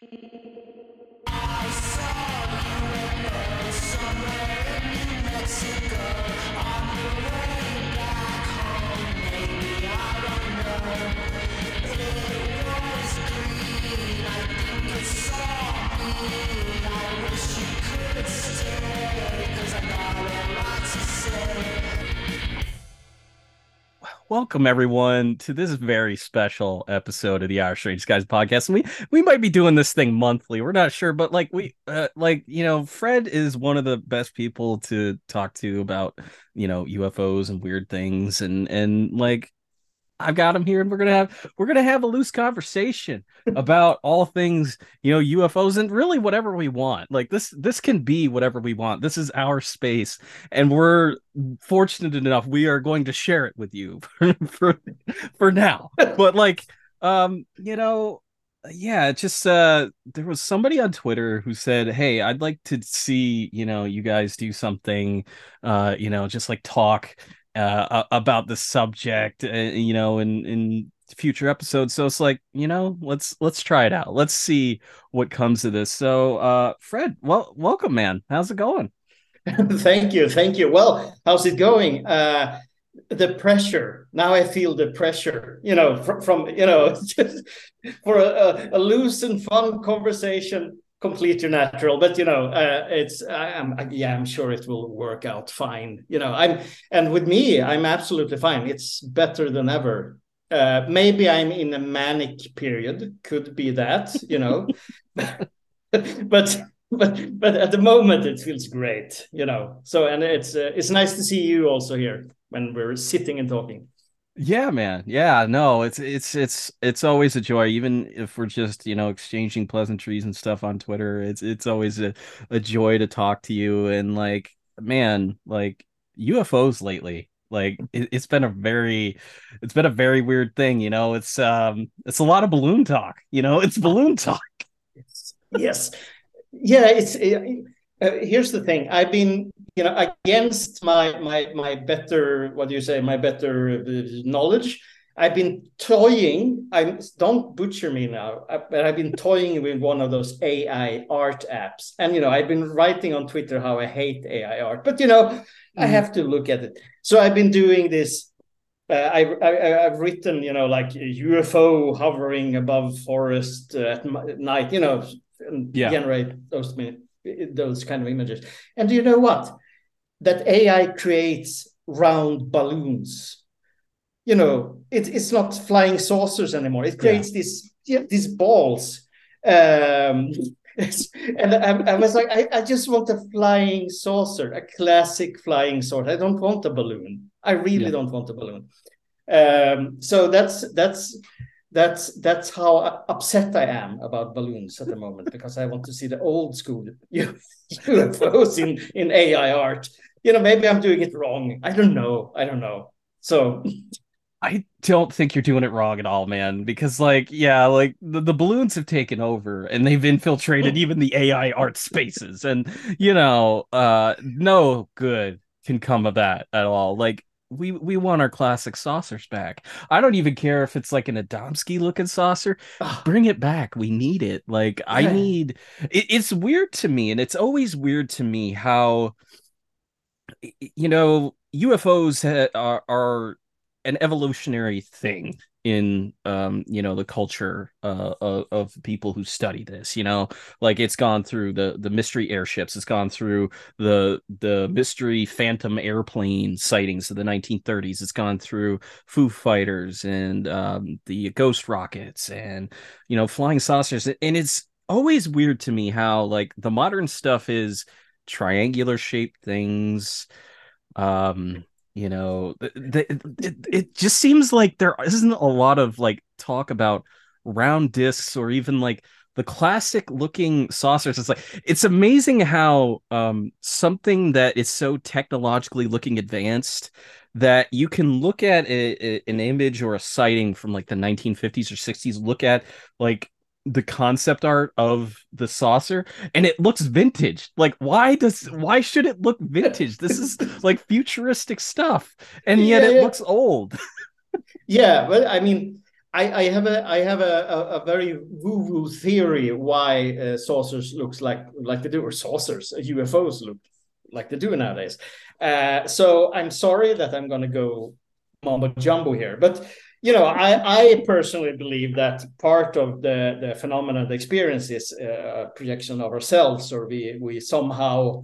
Welcome everyone to this very special episode of the Our Strange Skies podcast. And we might be doing this thing monthly. We're not sure, but Fred is one of the best people to talk to about, UFOs and weird things and like I've got him here, and we're gonna have a loose conversation about all things, UFOs and really whatever we want. Like this can be whatever we want. This is our space, and we're fortunate enough we are going to share it with you for now. But um, you know, yeah, just there was somebody on Twitter who said, "Hey, I'd like to see, you guys do something, just like talk." About the subject, in future episodes. So it's like, let's try it out. Let's see what comes of this. So, Fred, welcome, man. How's it going? Thank you. Thank you. Well, how's it going? The pressure. Now I feel the pressure, just for a loose and fun conversation, completely natural. But, I'm sure it will work out fine. And with me, I'm absolutely fine. It's better than ever. Maybe I'm in a manic period. Could be that, but but at the moment it feels great, so, and it's nice to see you also here when we're sitting and talking. Yeah, man. Yeah, no, it's always a joy, even if we're just, exchanging pleasantries and stuff on Twitter. It's always a joy to talk to you. And like, man, like UFOs lately, like it's been a very weird thing, it's a lot of balloon talk, it's balloon talk. Yes. Yeah, it's here's the thing. I've been, against my better, what do you say, my better knowledge. I've been toying. I don't butcher me now, but I've been toying with one of those AI art apps, and I've been writing on Twitter how I hate AI art, but I have to look at it. So I've been doing this. I've written, like UFO hovering above forest at night, and Yeah. generate those kind of images. And do you know what? That AI creates round balloons. It's not flying saucers anymore. It Yeah. creates these balls. And I was like, I just want a flying saucer, a classic flying saucer. I don't want a balloon. I really Yeah. don't want a balloon. So that's how upset I am about balloons at the moment, because I want to see the old school UFOs in AI art. Maybe I'm doing it wrong. I don't know. So I don't think you're doing it wrong at all, man, because like the balloons have taken over and they've infiltrated even the AI art spaces, and no good can come of that at all. Like we want our classic saucers back. I don't even care if it's like an Adamski looking saucer. Bring it back. We need it. Like I yeah, need it's weird to me, and it's always weird to me how UFOs are an evolutionary thing in the culture of people who study this. Like it's gone through the mystery airships, it's gone through the mystery phantom airplane sightings of the 1930s, it's gone through Foo Fighters and the ghost rockets and flying saucers. And it's always weird to me how like the modern stuff is triangular shaped things. It just seems like there isn't a lot of like talk about round discs or even like the classic looking saucers. It's amazing how something that is so technologically looking advanced that you can look at an image or a sighting from like the 1950s or 60s, look at like the concept art of the saucer, and it looks vintage. Like why should it look vintage? This is like futuristic stuff, and yet yeah, it yeah, looks old. yeah. Well, I mean, I have a very woo-woo theory why saucers looks like they do, or saucers, UFOs look like they do nowadays. So I'm sorry that I'm going to go mumbo jumbo here, but I personally believe that part of the phenomenon, the experience, is a projection of ourselves, or we somehow.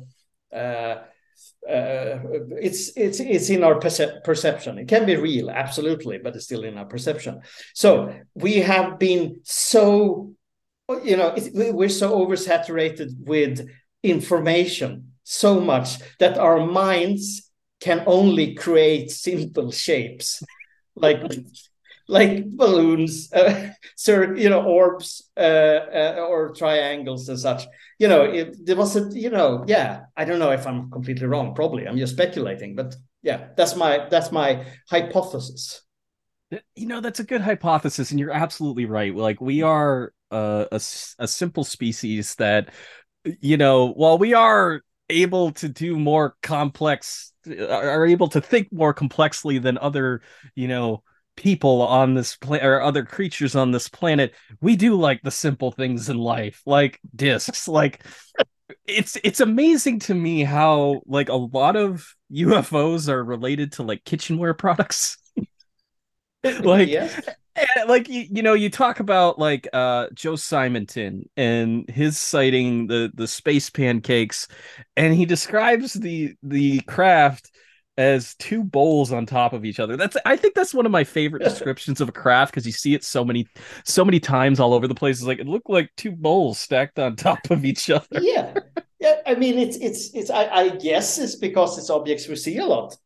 It's in our perception. It can be real, absolutely, but it's still in our perception. So we have been so, we're so oversaturated with information so much that our minds can only create simple shapes, like balloons, orbs, or triangles and such. There was yeah. I don't know if I'm completely wrong. Probably, I'm just speculating, but yeah, that's my hypothesis. That's a good hypothesis, and you're absolutely right. Like, we are a simple species that, while we are able to do more complex, are able to think more complexly than other, people on this planet, or other creatures on this planet, we do like the simple things in life, like discs. Like, it's amazing to me how, like, a lot of UFOs are related to, like, kitchenware products. Like, Yes. like, you talk about, like, Joe Simonton and his sighting the space pancakes, and he describes the craft as two bowls on top of each other. I think that's one of my favorite descriptions of a craft, because you see it so many times all over the place. It's like, it looked like two bowls stacked on top of each other. Yeah. Yeah, I mean, it's. I guess it's because it's objects we see a lot.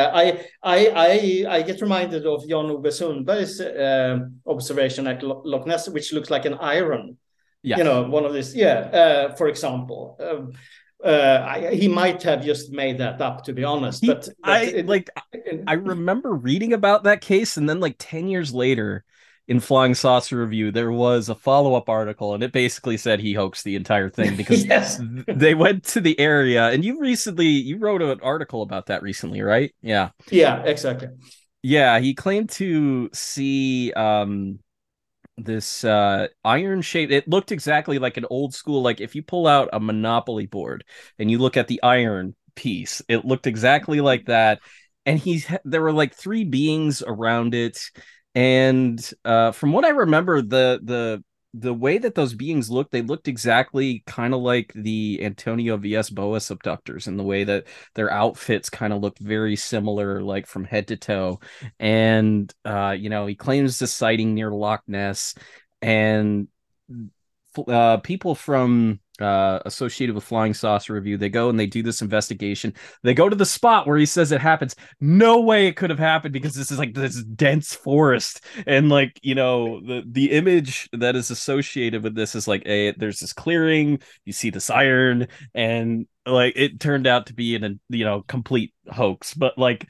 I get reminded of Jan-Ove Sundberg's observation at Loch Ness, which looks like an iron. Yes. One of these. Yeah, for example, he might have just made that up, to be honest. He, But I like I remember reading about that case, and then, like, 10 years later, in Flying Saucer Review, there was a follow-up article, and it basically said he hoaxed the entire thing, because yes, they went to the area. And you wrote an article about that recently, right? Yeah. yeah, exactly. Yeah, he claimed to see this iron shape. It looked exactly like an old school, like, if you pull out a Monopoly board and you look at the iron piece, it looked exactly like that. And there were, like, three beings around it. And from what I remember, the way that those beings looked, they looked exactly kind of like the Antonio Villas Boas abductors, in the way that their outfits kind of looked very similar, like, from head to toe. And he claims the sighting near Loch Ness, and people from associated with Flying Saucer Review, they go and they do this investigation. They go to the spot where he says it happens. No way it could have happened, because this is, like, this dense forest, and, like, the image that is associated with this is, like, there's this clearing, you see this iron, and, like, it turned out to be complete hoax. But, like,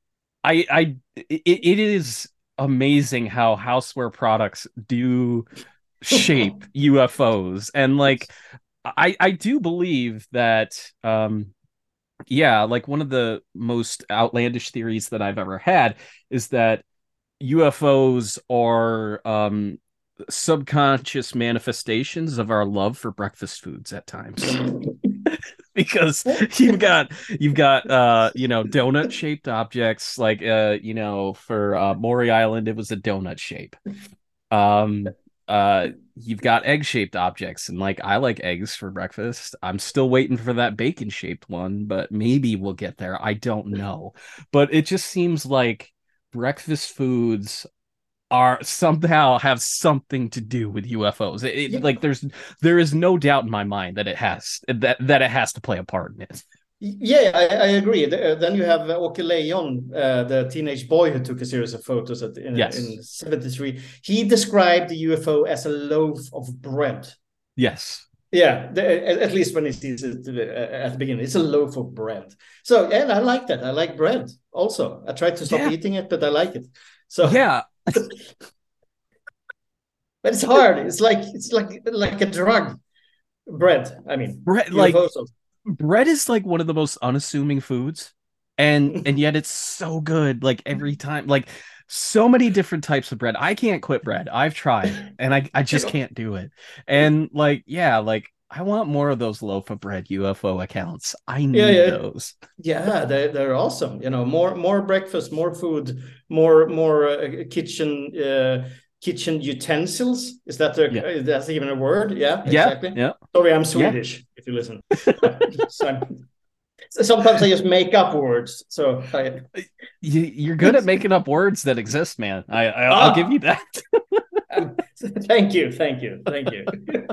it is amazing how houseware products do shape UFOs. And, like, I do believe that, yeah, like, one of the most outlandish theories that I've ever had is that UFOs are subconscious manifestations of our love for breakfast foods at times. Because you've got donut shaped objects, like, for Maury Island, it was a donut shape. um you've got egg shaped objects, and, like, I like eggs for breakfast. I'm still waiting for that bacon shaped one, but maybe we'll get there. I don't know. But it just seems like breakfast foods are somehow have something to do with UFOs. Yeah. Like, there is no doubt in my mind that it has to play a part in it. Yeah, I agree. Then you have Åke Lejon, the teenage boy who took a series of photos in Yes. 73. He described the UFO as a loaf of bread. Yes. Yeah, at least when he sees it at the beginning, it's a loaf of bread. So, and I like that. I like bread also. I tried to stop Yeah. eating it, but I like it. So, Yeah. but it's hard. It's like a drug. Bread. I mean, Bread, like, UFOs. bread is, like, one of the most unassuming foods, and yet it's so good, like, every time. Like, so many different types of bread. I can't quit bread. I've tried and I just can't do it. And like, yeah, like I want more of those loaf of bread UFO accounts. I Yeah, need yeah, those. yeah. They're awesome. You know, more breakfast, more food, more kitchen utensils. Is that Yeah. that's even a word? Yeah, Yeah. exactly. Yeah. Sorry, I'm Yeah. Swedish. If you listen, so sometimes I just make up words. So You're good at making up words that exist, man. I'll give you ah, that. thank you, thank you, thank you.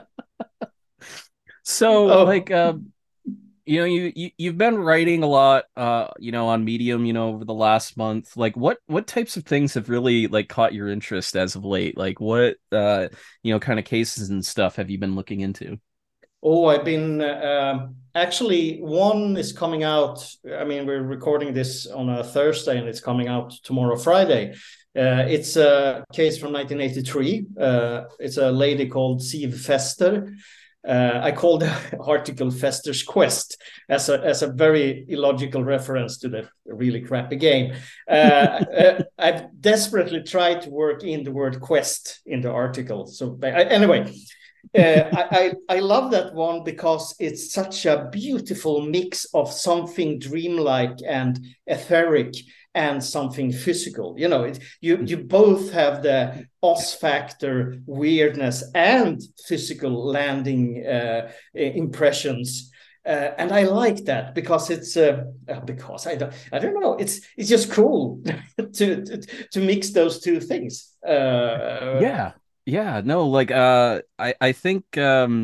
So Oh, like you've been writing a lot on Medium, over the last month. Like what types of things have really like caught your interest as of late? Like what kind of cases and stuff have you been looking into? oh, I've been actually one is coming out. I mean, we're recording this on a Thursday, and it's coming out tomorrow, Friday. It's a case from 1983. It's a lady called Siv Fester. I call the article Fester's Quest as a very illogical reference to the really crappy game. I've desperately tried to work in the word quest in the article. So anyway, I love that one because it's such a beautiful mix of something dreamlike and etheric and something physical. You know, you both have the Oz factor, weirdness, and physical landing impressions. And I like that because because I don't know, it's just cool to mix those two things. Yeah. Yeah, no, like I think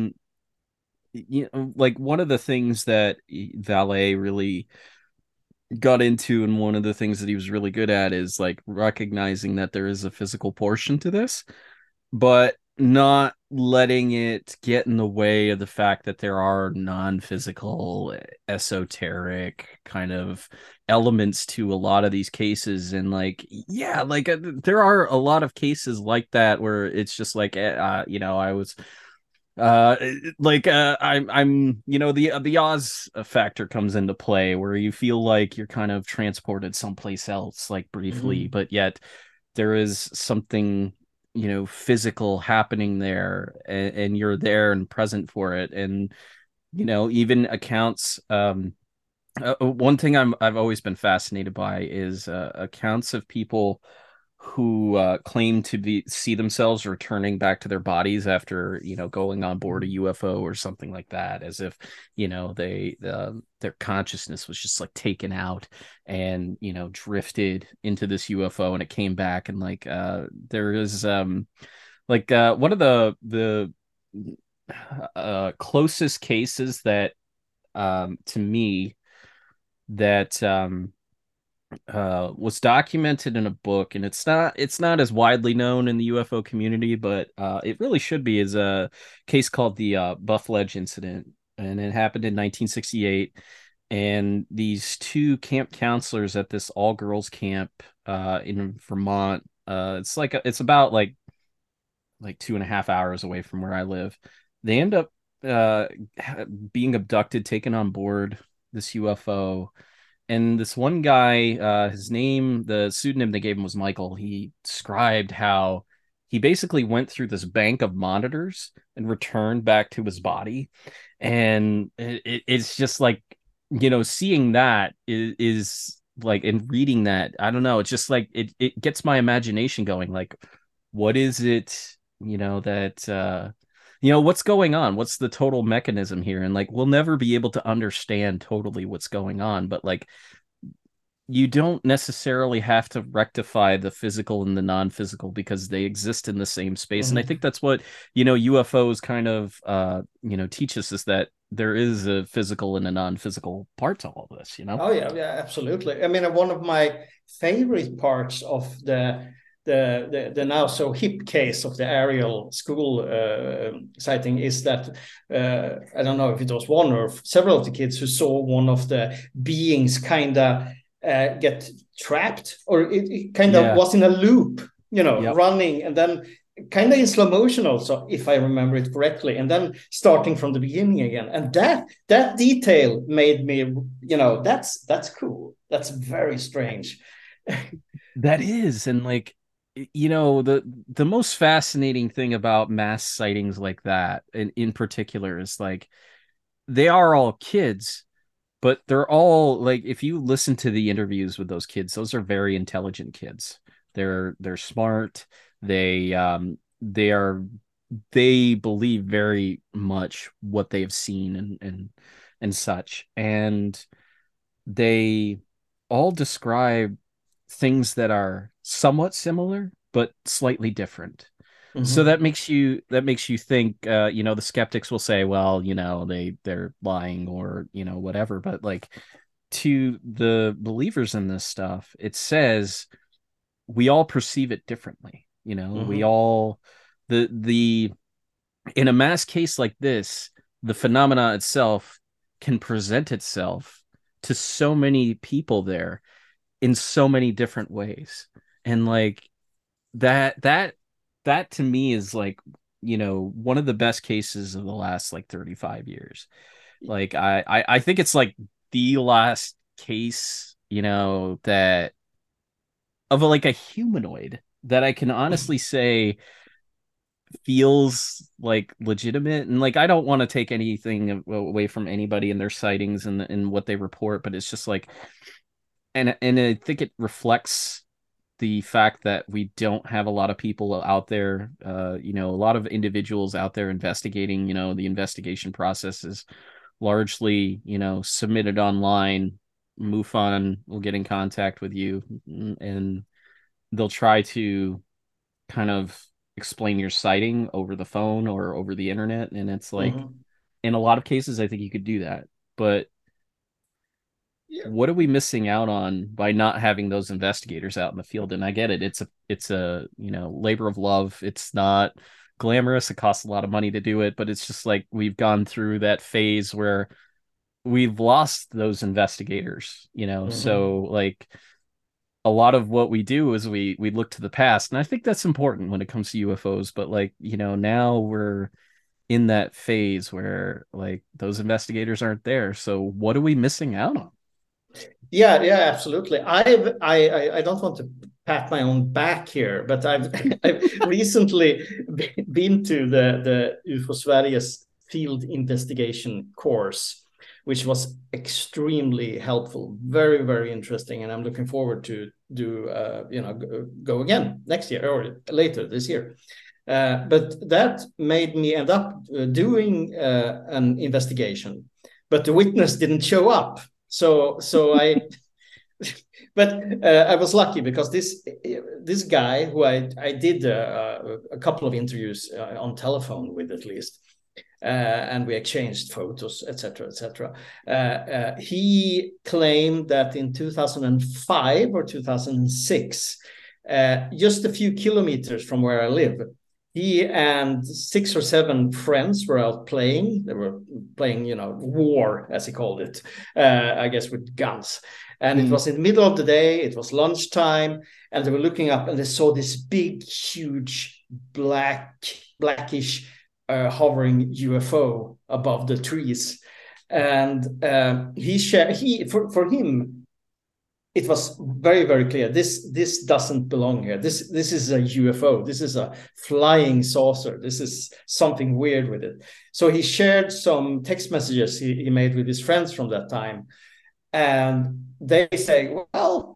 like one of the things that Valet really got into, and one of the things that he was really good at, is like recognizing that there is a physical portion to this, but not letting it get in the way of the fact that there are non-physical, esoteric kind of elements to a lot of these cases. And like, yeah, like there are a lot of cases like that where it's just like I was I'm the Oz factor comes into play, where you feel like you're kind of transported someplace else, like briefly, Mhm. but yet there is something physical happening there, and you're there and present for it. And even accounts, one thing I've always been fascinated by is accounts of people who claim to see themselves returning back to their bodies after going on board a UFO or something like that, as if they their consciousness was just like taken out and drifted into this UFO, and it came back. And like there is one of the closest cases that to me that was documented in a book, and it's not as widely known in the UFO community, but it really should be, is a case called the Buff Ledge incident, and it happened in 1968. And these two camp counselors at this all girls camp in Vermont, it's about like 2.5 hours away from where I live. They end up uh being abducted, taken on board this UFO. And this one guy, the pseudonym they gave him was Michael. He described how he basically went through this bank of monitors and returned back to his body. And it's just like, seeing that is like, and reading that, I don't know, it's just like, it gets my imagination going. Like, what is it, that, what's going on? What's the total mechanism here? And like, we'll never be able to understand totally what's going on, but like, you don't necessarily have to rectify the physical and the non-physical because they exist in the same space. And I think Mhm. that's what, UFOs kind of, teach us, is that there is a physical and a non-physical part to all this. Oh yeah, yeah, absolutely. I mean, one of my favorite parts of the now so hip case of the Ariel school sighting is that I don't know if it was one or several of the kids who saw one of the beings kind of get trapped, or it kind of Yeah. was in a loop, Yep. running, and then kind of in slow motion also, if I remember it correctly, and then starting from the beginning again. And that detail made me, that's cool. That's very strange. That is, and like, the most fascinating thing about mass sightings like that, in particular, is like they are all kids, but they're all like, if you listen to the interviews with those kids, those are very intelligent kids. They're smart. They are they believe very much what they have seen and such. And they all describe things that are somewhat similar but slightly different. So Mm-hmm. that makes you think, the skeptics will say, well, they're lying, or whatever. But like, to the believers in this stuff, it says we all perceive it differently. We Mm-hmm. all, the in a mass case like this, the phenomena itself can present itself to so many people there in so many different ways. And like, that to me is like, one of the best cases of the last like 35 years. Like, I think it's like the last case, that of like a humanoid that I can honestly say feels like legitimate. And like, I don't want to take anything away from anybody and their sightings and what they report, but it's just like, and I think it reflects the fact that we don't have a lot of people out there, a lot of individuals out there investigating. The investigation process is largely, submitted online. MUFON will get in contact with you, and they'll try to kind of explain your sighting over the phone or over the internet. And it's like, Mm-hmm. in a lot of cases, I think you could do that. But Yeah. what are we missing out on by not having those investigators out in the field? And I get it. It's a labor of love. It's not glamorous. It costs a lot of money to do it, but it's just like we've gone through that phase where we've lost those investigators, Mm-hmm. so like, a lot of what we do is we look to the past, and I think that's important when it comes to UFOs. But like, now we're in that phase where like those investigators aren't there. So what are we missing out on? Yeah, yeah, absolutely. I don't want to pat my own back here, but I've I've recently been to the UFO Sveriges field investigation course, which was extremely helpful, very, very interesting, and I'm looking forward to do go again next year or later this year. But that made me end up doing an investigation, but the witness didn't show up. So I, but I was lucky because this guy who I did a couple of interviews on telephone with, at least, and we exchanged photos, etc., etc. He claimed that in 2005 or 2006, just a few kilometers from where I live, he and 6 or 7 friends were out playing. They were playing, war, as he called it, I guess, with guns. And it Mm. was in the middle of the day. It was lunchtime, and they were looking up, and they saw this big, huge, blackish, hovering UFO above the trees. And for him, it was very, very clear. This doesn't belong here. This is a UFO. This is a flying saucer. This is something weird with it. So he shared some text messages he made with his friends from that time, and they say, well,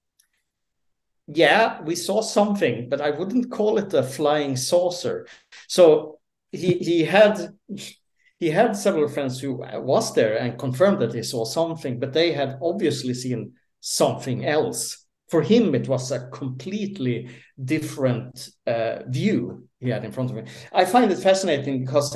yeah, we saw something, but I wouldn't call it a flying saucer. So he had several friends who was there and confirmed that they saw something, but they had obviously seen something else. For him, it was a completely different view he had in front of me. I find it fascinating because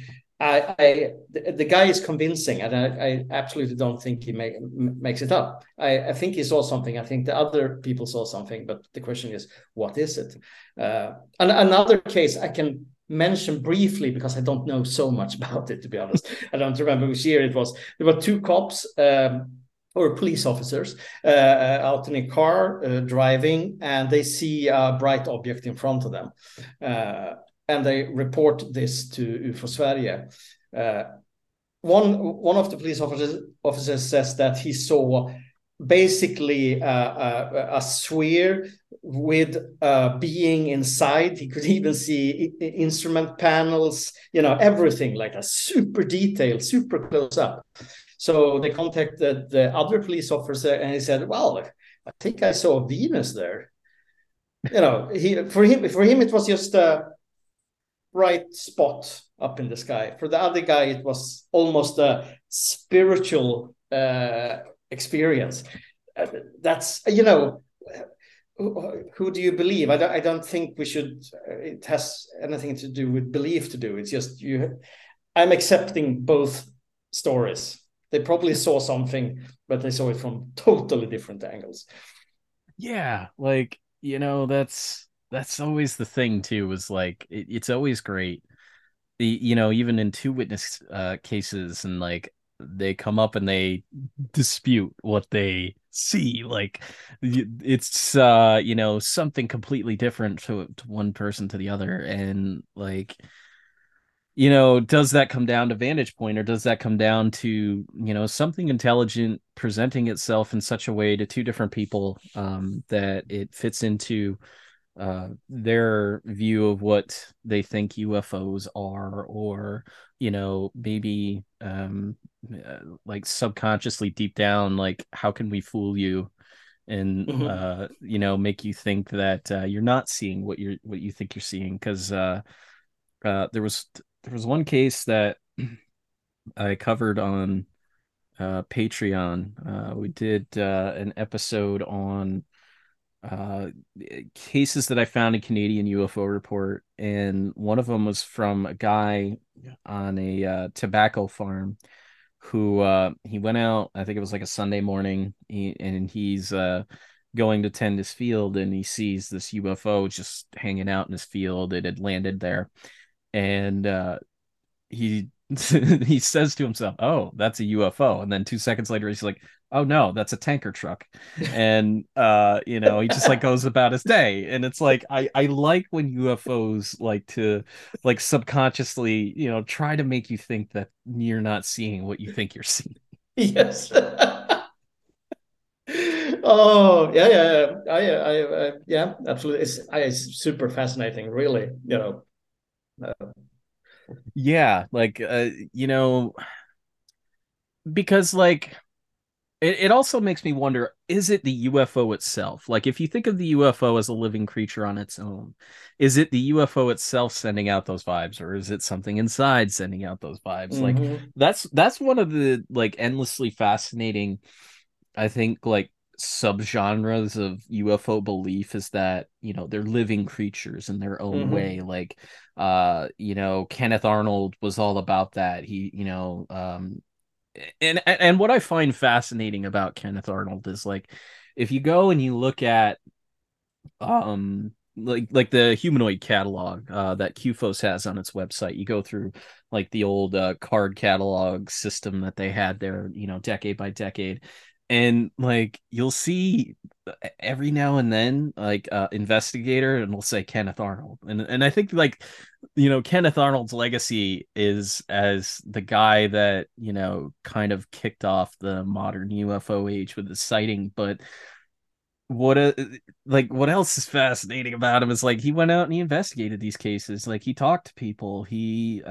the guy is convincing, and I absolutely don't think he makes it up. I think he saw something. I think the other people saw something, but the question is, what is it? And another case I can mention briefly because I don't know so much about it, to be honest. I don't remember which year it was. There were two cops. Or police officers out in a car driving, and they see a bright object in front of them. And they report this to UFO Sverige. One of the police officers says that he saw basically a sphere with a being inside. He could even see instrument panels, everything, like a super detailed, super close up. So they contacted the other police officer, and he said, "Well, I think I saw Venus there." For him it was just a bright spot up in the sky. For the other guy, it was almost a spiritual experience. That's who do you believe? I don't think we should. It has anything to do with belief to do. It's just you. I'm accepting both stories. They probably saw something, but they saw it from totally different angles. Yeah, like, that's always the thing too, is like it's always great. Even in two witness cases, and like they come up and they dispute what they see, like it's something completely different to one person to the other, and like does that come down to vantage point, or does that come down to something intelligent presenting itself in such a way to two different people, that it fits into their view of what they think UFOs are, or maybe like subconsciously deep down, like how can we fool you and Mm-hmm. make you think that you're not seeing what you think you're seeing. Because there was one case that I covered on Patreon. We did an episode on uh, cases that I found in Canadian UFO Report, and one of them was from a guy on a tobacco farm who he went out. I think it was like a Sunday morning, and he's going to tend his field, and he sees this UFO just hanging out in his field. It had landed there, and he he says to himself, "Oh, that's a UFO." And then 2 seconds later, he's like, "Oh no, that's a tanker truck." And he just like goes about his day. And it's like I like when UFOs like to like subconsciously, try to make you think that you're not seeing what you think you're seeing. Yes. Oh, yeah, yeah, yeah. Yeah, absolutely. It's super fascinating, really. Yeah, like because like it also makes me wonder, is it the UFO itself? Like, if you think of the UFO as a living creature on its own, is it the UFO itself sending out those vibes, or is it something inside sending out those vibes? Like, Mm-hmm. that's one of the like endlessly fascinating, I think, like subgenres of UFO belief, is that, they're living creatures in their own Mm-hmm. way. Like, Kenneth Arnold was all about that. He, and what I find fascinating about Kenneth Arnold is, like, if you go and you look at like the humanoid catalog that QFOS has on its website, you go through like the old card catalog system that they had there, decade by decade, and like you'll see every now and then like investigator, and we'll say Kenneth Arnold, and I think like Kenneth Arnold's legacy is as the guy that kind of kicked off the modern UFO age with the sighting. But what what else is fascinating about him is, like, he went out and he investigated these cases, like he talked to people, he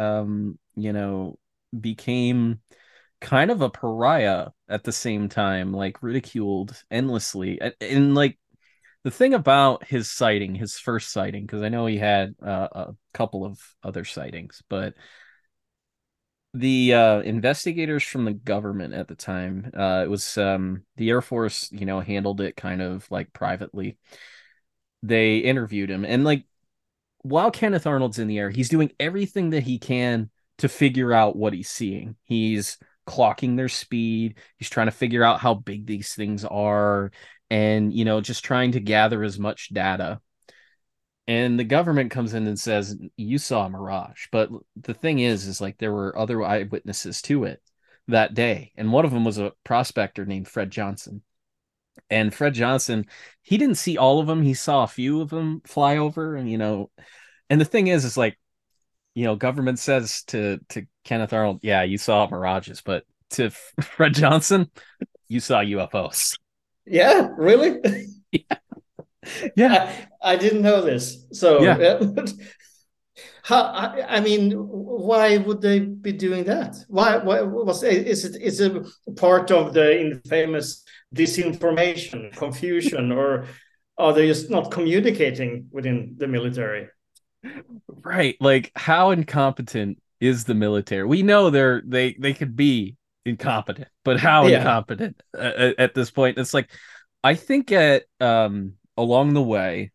became kind of a pariah at the same time, like ridiculed endlessly. And like the thing about his sighting, his first sighting, because I know he had a couple of other sightings, but the investigators from the government at the time, it was the Air Force, handled it kind of like privately. They interviewed him, and like while Kenneth Arnold's in the air, he's doing everything that he can to figure out what he's seeing. He's clocking their speed. He's trying to figure out how big these things are, and just trying to gather as much data. And the government comes in and says, "You saw a mirage." But the thing is like there were other eyewitnesses to it that day, and one of them was a prospector named Fred Johnson. And Fred Johnson, he didn't see all of them. He saw a few of them fly over, and and the thing is like, government says to Kenneth Arnold, "Yeah, you saw mirages," but to Fred Johnson, "You saw UFOs." Yeah, really? Yeah, I didn't know this. So, yeah. how, I mean, why would they be doing that? Why was is it part of the infamous disinformation, confusion, or are they just not communicating within the military? Right. Like, how incompetent is the military? We know they could be incompetent, but how Yeah. incompetent at this point? It's like I think at along the way,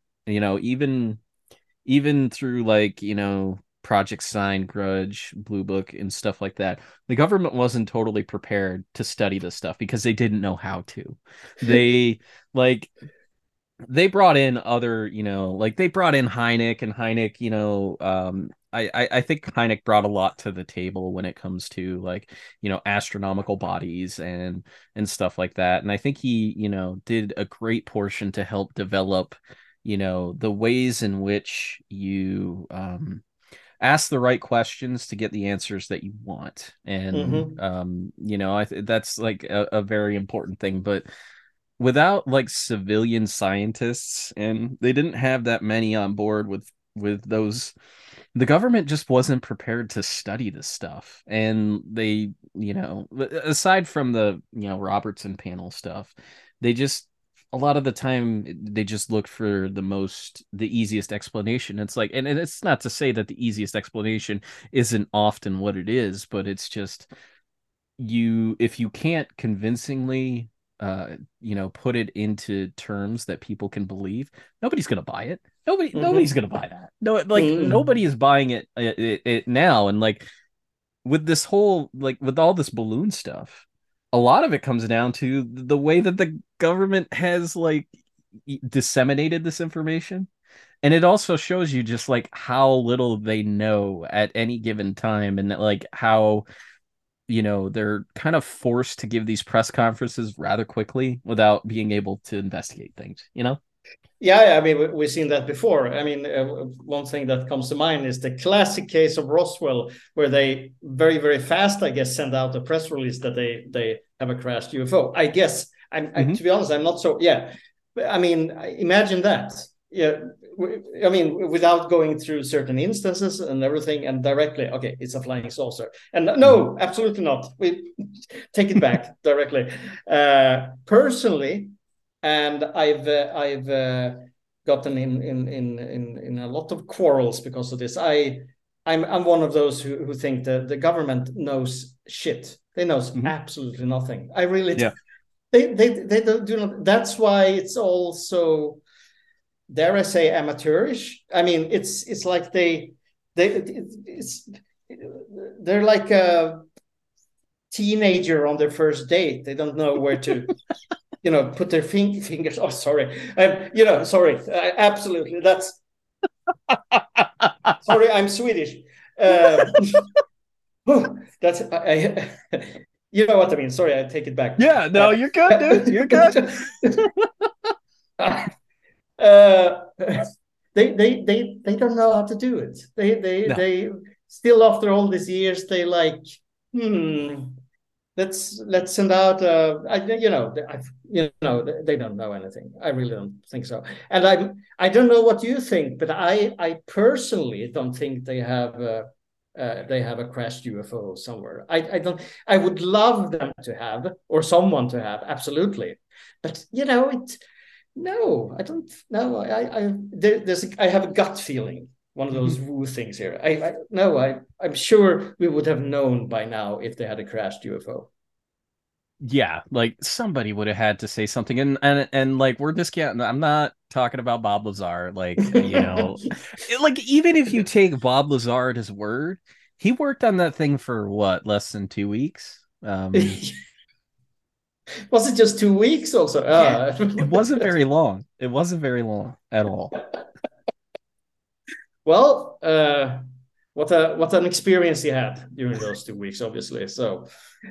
even through like, Project Sign, Grudge, Blue Book, and stuff like that, the government wasn't totally prepared to study this stuff because they didn't know how to. They like they brought in other, like they brought in Hynek, and Hynek, I think Hynek brought a lot to the table when it comes to like, astronomical bodies and stuff like that. And I think he, did a great portion to help develop, the ways in which you ask the right questions to get the answers that you want. And Hmm. that's like a very important thing. But without like civilian scientists, and they didn't have that many on board with those, the government just wasn't prepared to study this stuff. And they, aside from the, Robertson panel stuff, they just, a lot of the time they just look for the easiest explanation. It's like, and it's not to say that the easiest explanation isn't often what it is, but it's just, if you can't convincingly put it into terms that people can believe, nobody's gonna buy it. Nobody's Hmm. gonna buy that. No, like Hmm. nobody is buying it now. And like with this whole, like with all this balloon stuff, a lot of it comes down to the way that the government has like disseminated this information. And it also shows you just like how little they know at any given time, and like how, they're kind of forced to give these press conferences rather quickly without being able to investigate things. Yeah, I mean, we've seen that before. I mean, one thing that comes to mind is the classic case of Roswell, where they very, very fast, I guess, send out a press release that they have a crashed UFO. I guess, Hmm. to be honest, I'm not so. Yeah, I mean, imagine that. Yeah, I mean, without going through certain instances and everything, and directly, okay, it's a flying saucer. And Hmm. no, absolutely not. We take it back directly. Personally, and I've gotten in a lot of quarrels because of this. I'm one of those who think that the government knows shit. They knows Hmm. absolutely nothing. I really Yeah. they don't do not. That's why it's also, dare I say, amateurish. I mean, it's like they it's they're like a teenager on their first date. They don't know where to put their fingers. Oh, sorry. Sorry. Absolutely. That's sorry. I'm Swedish. Uh, that's you know what I mean. Sorry, I take it back. Yeah, no, you're good, dude. You're good. Uh, they don't know how to do it. No. They still, after all these years, they like, hmm, let's send out they don't know anything. I really don't think so. And I don't know what you think, but I personally don't think they have a crashed UFO somewhere. I don't. I would love them to have, or someone to have, absolutely. But it no, I don't know. I have a gut feeling, one of those Mhm. woo things here. I no, I'm sure we would have known by now if they had a crashed UFO. Yeah, like somebody would have had to say something. And like we're discounting, I'm not talking about Bob Lazar. Like, like even if you take Bob Lazar at his word, he worked on that thing for what, less than 2 weeks? Was it just 2 weeks also? Yeah, it wasn't very long. It wasn't very long at all. Well, what an experience he had during those 2 weeks, obviously. So,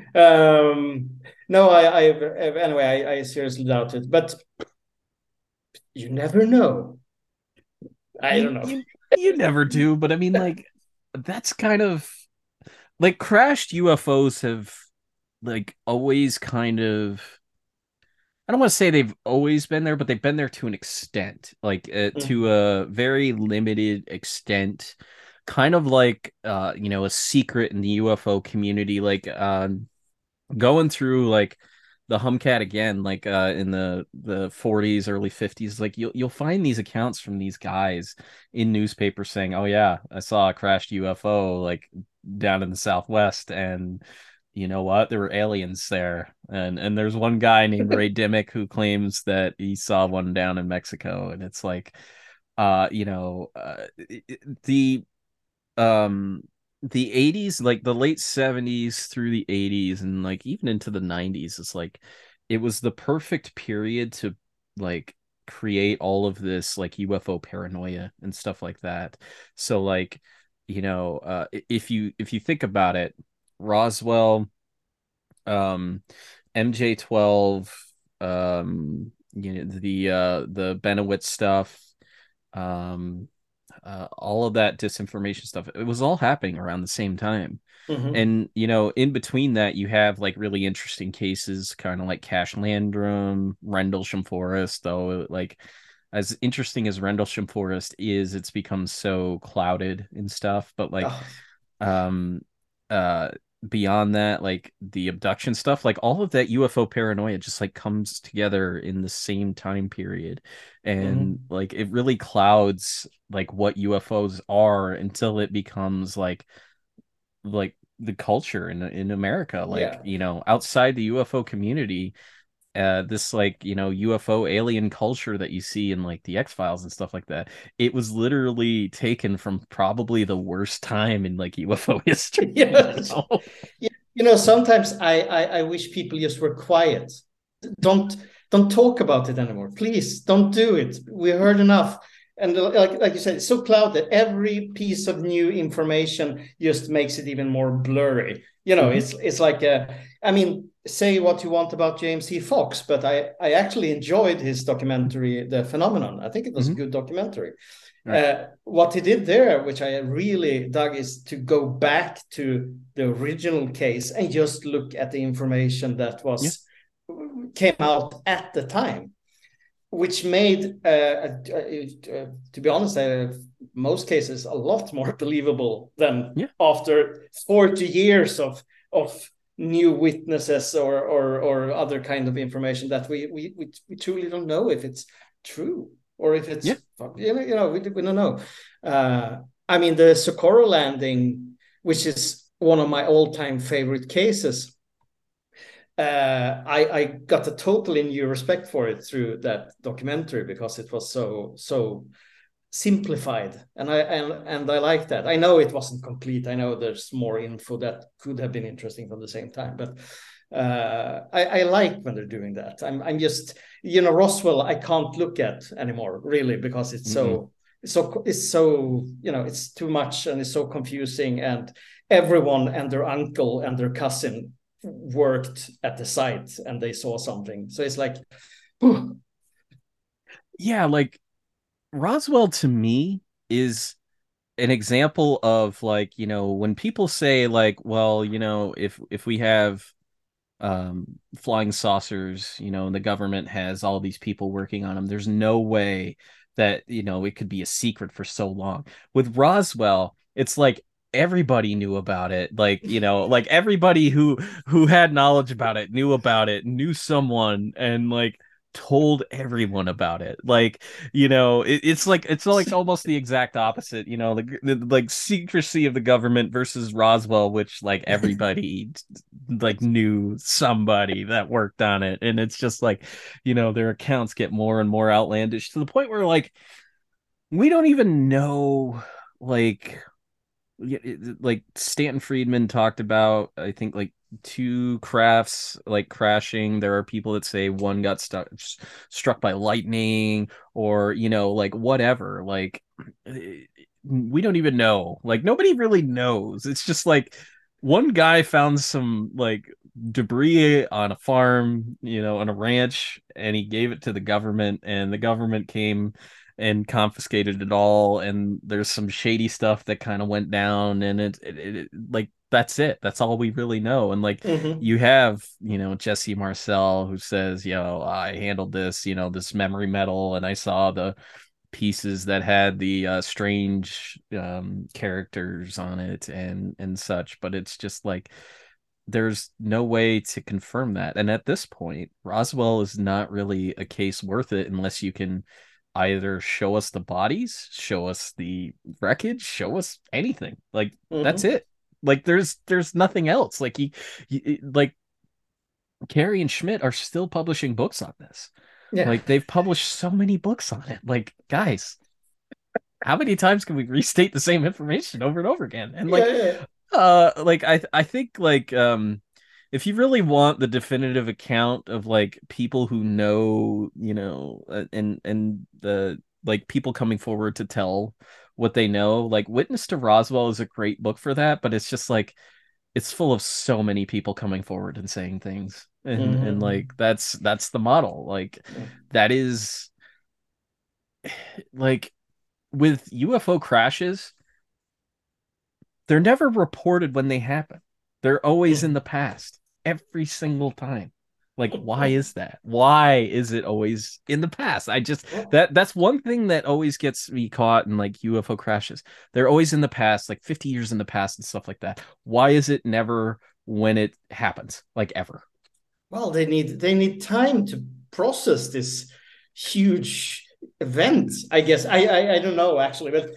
no, anyway, I seriously doubt it. But you never know. I You don't know. you you never do, but I mean, like, that's kind of like crashed UFOs have like always kind of I don't want to say they've always been there, but they've been there to an extent, like to Mhm. a very limited extent, kind of like a secret in the UFO community, like going through like the Humcat again, like in the 40s, early 50s, like you'll find these accounts from these guys in newspapers saying, "Oh yeah, I saw a crashed UFO like down in the Southwest, and you know what? There were aliens there." And there's one guy named Ray Dimmick who claims that he saw one down in Mexico, and it's like, the um the 80s, like the late 70s through the 80s and like even into the 90s, it's like it was the perfect period to like create all of this like UFO paranoia and stuff like that. So like, if you think about it, Roswell, um MJ12, the Benowitz stuff, um all of that disinformation stuff, it was all happening around the same time. Mhm. And in between that you have like really interesting cases, kind of like Cash Landrum, Rendlesham Forest, though like as interesting as Rendlesham Forest is, it's become so clouded and stuff, but like Oh, um uh beyond that, like the abduction stuff, like all of that UFO paranoia just like comes together in the same time period, and mhm. like it really clouds like what UFOs are until it becomes like the culture in America, like Yeah. outside the UFO community, this like UFO alien culture that you see in like the X-Files and stuff like that, it was literally taken from probably the worst time in like UFO history, Yes. Yeah, sometimes I wish people just were quiet. Don't don't talk about it anymore. Please don't do it. We heard enough. And like you said, it's so clouded. Every piece of new information just makes it even more blurry. Mhm, It's like I mean, say what you want about James C. Fox, but I actually enjoyed his documentary, The Phenomenon. I think it was a mhm. good documentary. Right. What he did there, which I really dug, is to go back to the original case and just look at the information that Yeah. was came out at the time, which made, to be honest, most cases a lot more believable than Yeah. after 40 years of new witnesses or other kind of information that we truly don't know if it's true or if Yeah. it's we don't know. Uh, I mean, the Socorro landing, which is one of my all-time favorite cases, I got a totally new respect for it through that documentary because it was so simplified, and I like that. I know it wasn't complete. I know there's more info that could have been interesting from the same time, but I like when they're doing that. I'm just Roswell I can't look at anymore really because it's Mm-mm. so it's too much and it's so confusing, and everyone and their uncle and their cousin worked at the site and they saw something. So it's like, Yeah, like Roswell to me is an example of like, when people say like, well, if we have flying saucers, and the government has all these people working on them, there's no way that it could be a secret for so long. With Roswell, it's like everybody knew about it, like like everybody who had knowledge about it knew someone, and like told everyone about it, like it's like almost the exact opposite, the like secrecy of the government versus Roswell, which like everybody like knew somebody that worked on it, and it's just like their accounts get more and more outlandish to the point where like we don't even know, like like Stanton Friedman talked about, I think like two crafts like crashing. There are people that say one got struck by lightning, or like whatever, like we don't even know, like nobody really knows. It's just like one guy found some like debris on a farm, on a ranch, and he gave it to the government, and the government came and confiscated it all, and there's some shady stuff that kind of went down, and like that's it. That's all we really know. And like Hmm. you have, Jesse Marcel who says, I handled this, this memory metal, and I saw the pieces that had the strange characters on it and such, but it's just like there's no way to confirm that. And at this point, Roswell is not really a case worth it unless you can either show us the bodies, show us the wreckage, show us anything. Like that's Hmm. it. Like there's nothing else. Like like Carrie and Schmidt are still publishing books on this. Yeah. Like they've published so many books on it. Like guys, how many times can we restate the same information over and over again? And Yeah, yeah. like I think like if you really want the definitive account of like people who know, and the like people coming forward to tell what they know, like Witness to Roswell is a great book for that, but it's just like it's full of so many people coming forward and saying things. And like Hmm. that's the model. Like Yeah. that is like with UFO crashes, they're never reported when they happen. They're always in the past, every single time. Like, why is that? Why is it always in the past? I just that's one thing that always gets me caught in like UFO crashes. They're always in the past, like 50 years in the past and stuff like that. Why is it never when it happens? Like ever? Well, they need time to process this huge event. I guess I don't know actually, but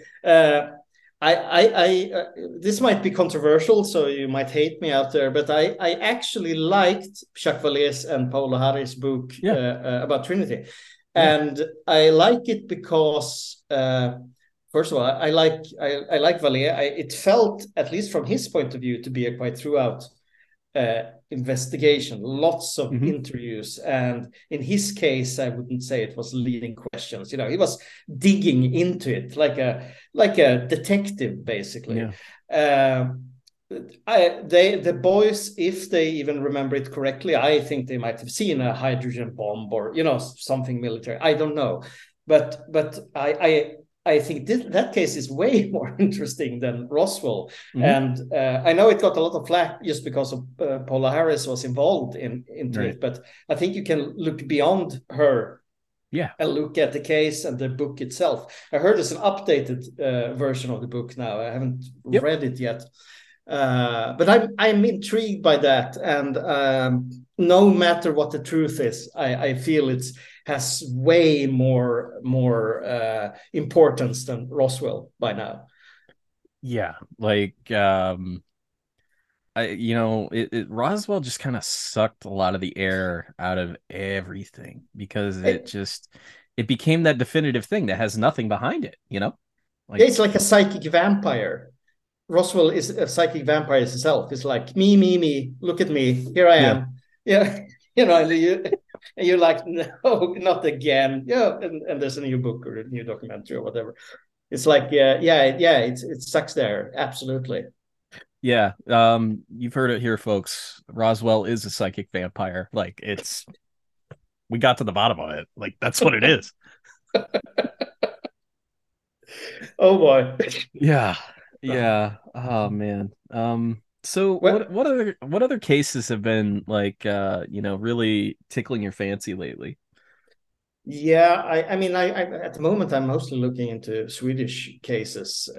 this might be controversial, so you might hate me out there. But I actually liked Jacques Vallée's and Paula Harris' book Yeah, about Trinity, yeah. and I like it because. First of all, I like Vallée. It felt, at least from his point of view, to be a quite throughout investigation, lots of Hmm. interviews, and in his case, I wouldn't say it was leading questions. He was digging into it like a detective, basically. Yeah. Um, the boys, if they even remember it correctly, I think they might have seen a hydrogen bomb or something military. I don't know, but I think that case is way more interesting than Roswell. Hmm. And I know it got a lot of flack just because of Paula Harris was involved into Right. it, but I think you can look beyond her Yeah. and look at the case and the book itself. I heard there's an updated version of the book now. I haven't Yep. read it yet, but I'm intrigued by that. And no matter what the truth is, I feel it has way more importance than Roswell by now. Yeah. Like Roswell just kind of sucked a lot of the air out of everything because It, it became that definitive thing that has nothing behind it, Like it's like a psychic vampire. Roswell is a psychic vampire itself. It's like me. Look at me. Here I yeah. am. Yeah, and you're like, no, not again. Yeah, and there's a new book or a new documentary or whatever. It's like, yeah. It sucks there. Absolutely. Yeah. You've heard it here, folks. Roswell is a psychic vampire. Like we got to the bottom of it. Like that's what it is. Oh boy. Yeah. Yeah. Oh man. So Well, what other cases have been like really tickling your fancy lately? yeah. I mean, I at the moment I'm mostly looking into Swedish cases.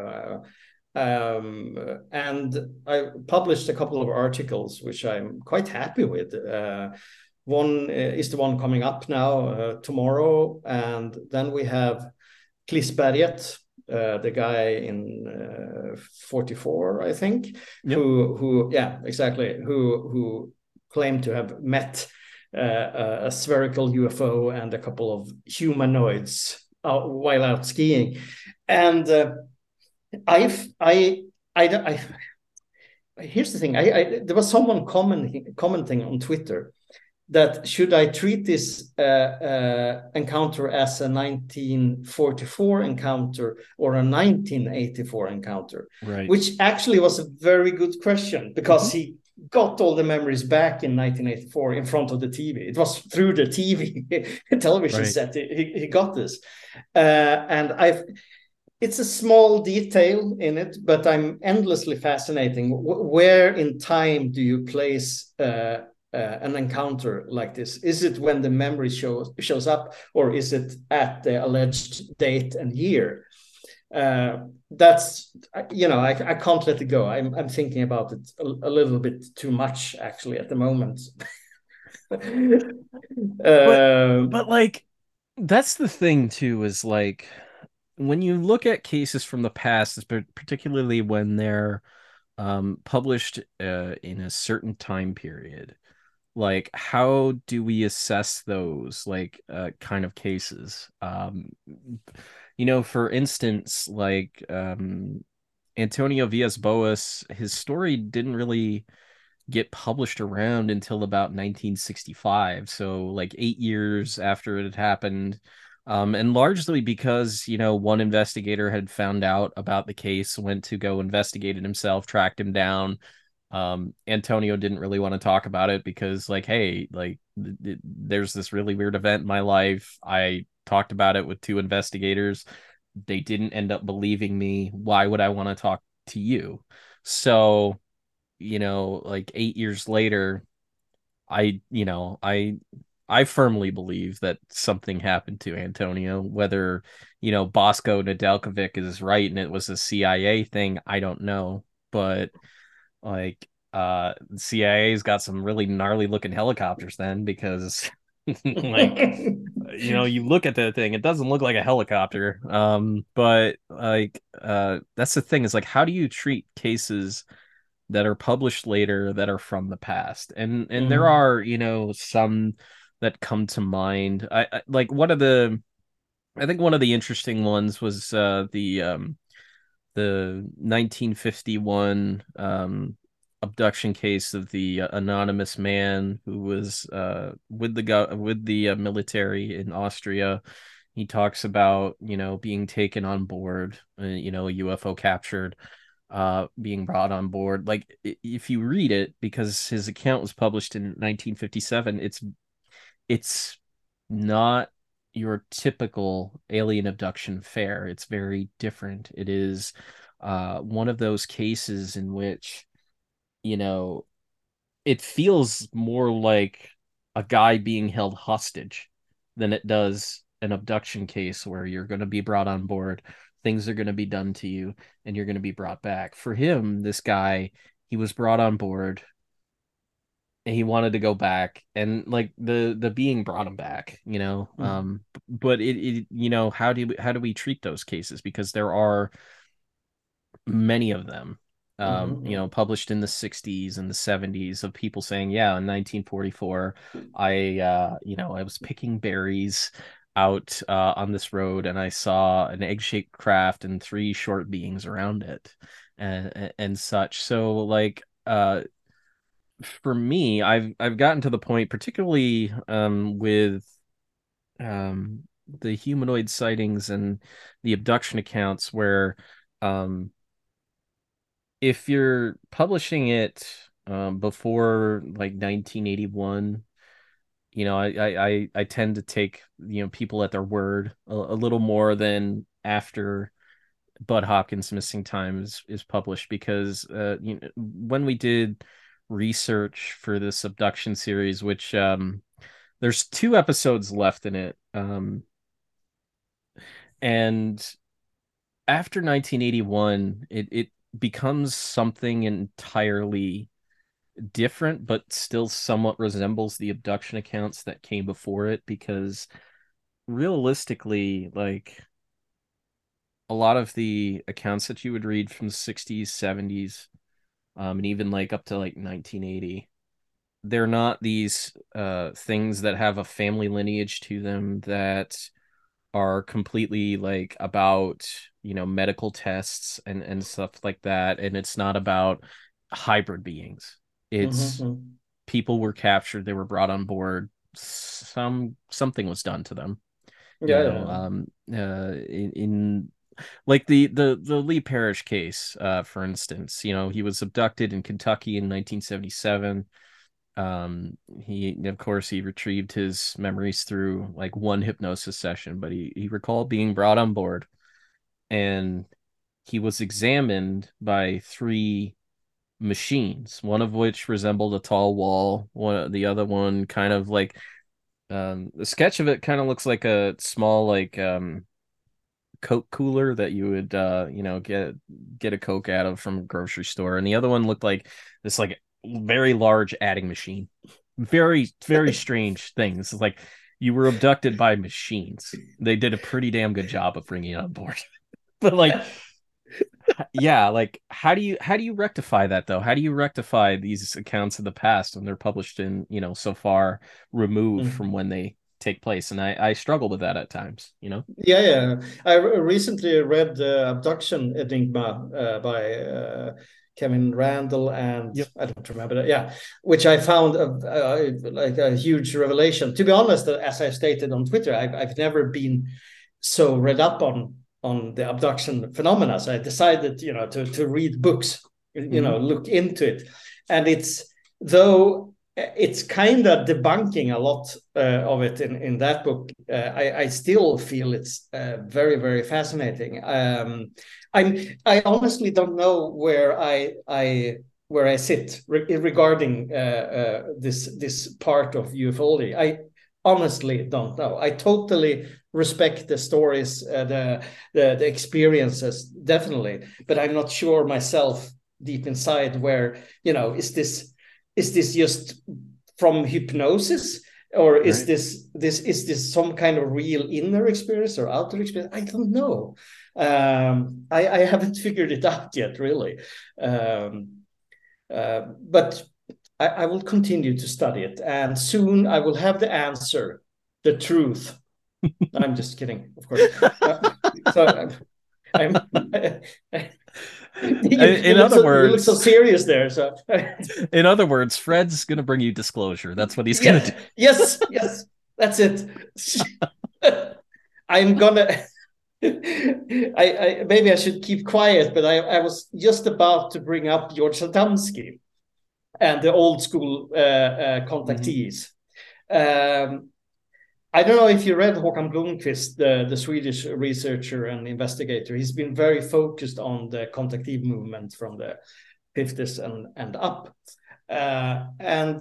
And I published a couple of articles which I'm quite happy with. One is the one coming up now tomorrow, and then we have Klisberget, the guy in 44, I think, Yep. who yeah, exactly, who claimed to have met a spherical UFO and a couple of humanoids while out skiing, and I've I here's the thing. There was someone commenting on Twitter that should I treat this encounter as a 1944 encounter or a 1984 encounter, Right. which actually was a very good question because Hmm. he got all the memories back in 1984 in front of the TV. It was through the TV television Right. set he got this, and I've it's a small detail in it, but I'm endlessly fascinating. Where in time do you place an encounter like this? Is it when the memory shows up, or is it at the alleged date and year? That's I can't let it go. I'm thinking about it a little bit too much actually at the moment. But uh, but like that's the thing too, is like when you look at cases from the past, particularly when they're published in a certain time period, like how do we assess those like kind of cases? For instance, like Antonio Villas-Boas, his story didn't really get published around until about 1965, so like 8 years after it had happened. And largely because, one investigator had found out about the case, went to go investigate it himself, tracked him down. Antonio didn't really want to talk about it because, like, hey, like, there's this really weird event in my life. I talked about it with two investigators. They didn't end up believing me. Why would I want to talk to you? So, like 8 years later, I firmly believe that something happened to Antonio. Whether, Bosco Nedeljkovic is right and it was a CIA thing, I don't know. But like the CIA's got some really gnarly looking helicopters then, because like you look at the thing, it doesn't look like a helicopter. But like that's the thing, is like, how do you treat cases that are published later that are from the past? And there mm, are, some that come to mind. I like one of the I think one of the interesting ones was the 1951 abduction case of the anonymous man who was with the military in Austria. He talks about, being taken on board, a UFO captured, being brought on board. Like, if you read it, because his account was published in 1957, it's not your typical alien abduction fare. It's very different. It is one of those cases in which, you know, it feels more like a guy being held hostage than it does an abduction case where you're going to be brought on board, things are going to be done to you, and you're going to be brought back. For him, this guy, he was brought on board, and he wanted to go back, and like the being brought him back, mm, but how do we treat those cases? Because there are many of them, mm, published in the 60s and the 70s, of people saying, yeah, in 1944, I was picking berries out on this road, and I saw an egg-shaped craft and three short beings around it, and such. So like for me, I've gotten to the point, particularly with the humanoid sightings and the abduction accounts, where um, if you're publishing it before like 1981, I tend to take, people at their word a little more than after Bud Hopkins' Missing Time is published, because when we did research for this abduction series, which there's two episodes left in it, and after 1981, it becomes something entirely different, but still somewhat resembles the abduction accounts that came before it, because realistically, like, a lot of the accounts that you would read from the 60s, 70s, and even like up to like 1980, they're not these things that have a family lineage to them, that are completely like about, medical tests and stuff like that. And it's not about hybrid beings. It's mm. people were captured, they were brought on board, something was done to them, Yeah, yeah. in like the Lee Parrish case, for instance. He was abducted in Kentucky in 1977. He, of course, he retrieved his memories through like one hypnosis session, but he recalled being brought on board, and he was examined by three machines, one of which resembled a tall wall. The other one kind of like the sketch of it kind of looks like a small like Coke cooler that you would get a Coke out of from a grocery store, and the other one looked like this like very large adding machine. Very, very strange things. Like you were abducted by machines. They did a pretty damn good job of bringing it on board. But like, yeah, like how do you rectify that though? How do you rectify these accounts of the past when they're published in, so far removed from when they take place? And I struggle with that at times, Yeah, yeah. I recently read the Abduction Enigma by Kevin Randall, and Yep. I don't remember that. Yeah, which I found like a huge revelation. To be honest, as I stated on Twitter, I've never been so read up on the abduction phenomena. So I decided, to read books, look into it, and it's kind of debunking a lot of it in that book. I still feel it's very, very fascinating. I honestly don't know where I sit regarding this part of ufology. I honestly don't know. I totally respect the stories, the experiences, definitely, but I'm not sure myself deep inside where, is this just from hypnosis, or is this some kind of real inner experience or outer experience? I don't know. I haven't figured it out yet, really. But I will continue to study it, and soon I will have the answer, the truth. I'm just kidding, of course. So I'm In other you look so words, serious there. So in other words, Fred's gonna bring you disclosure. That's what he's gonna yeah, do. yes, that's it. I'm gonna. I maybe I should keep quiet, but I was just about to bring up George Adamski and the old school contactees. I don't know if you read Håkan Blomqvist, the Swedish researcher and investigator. He's been very focused on the contactee movement from the 50s and up. And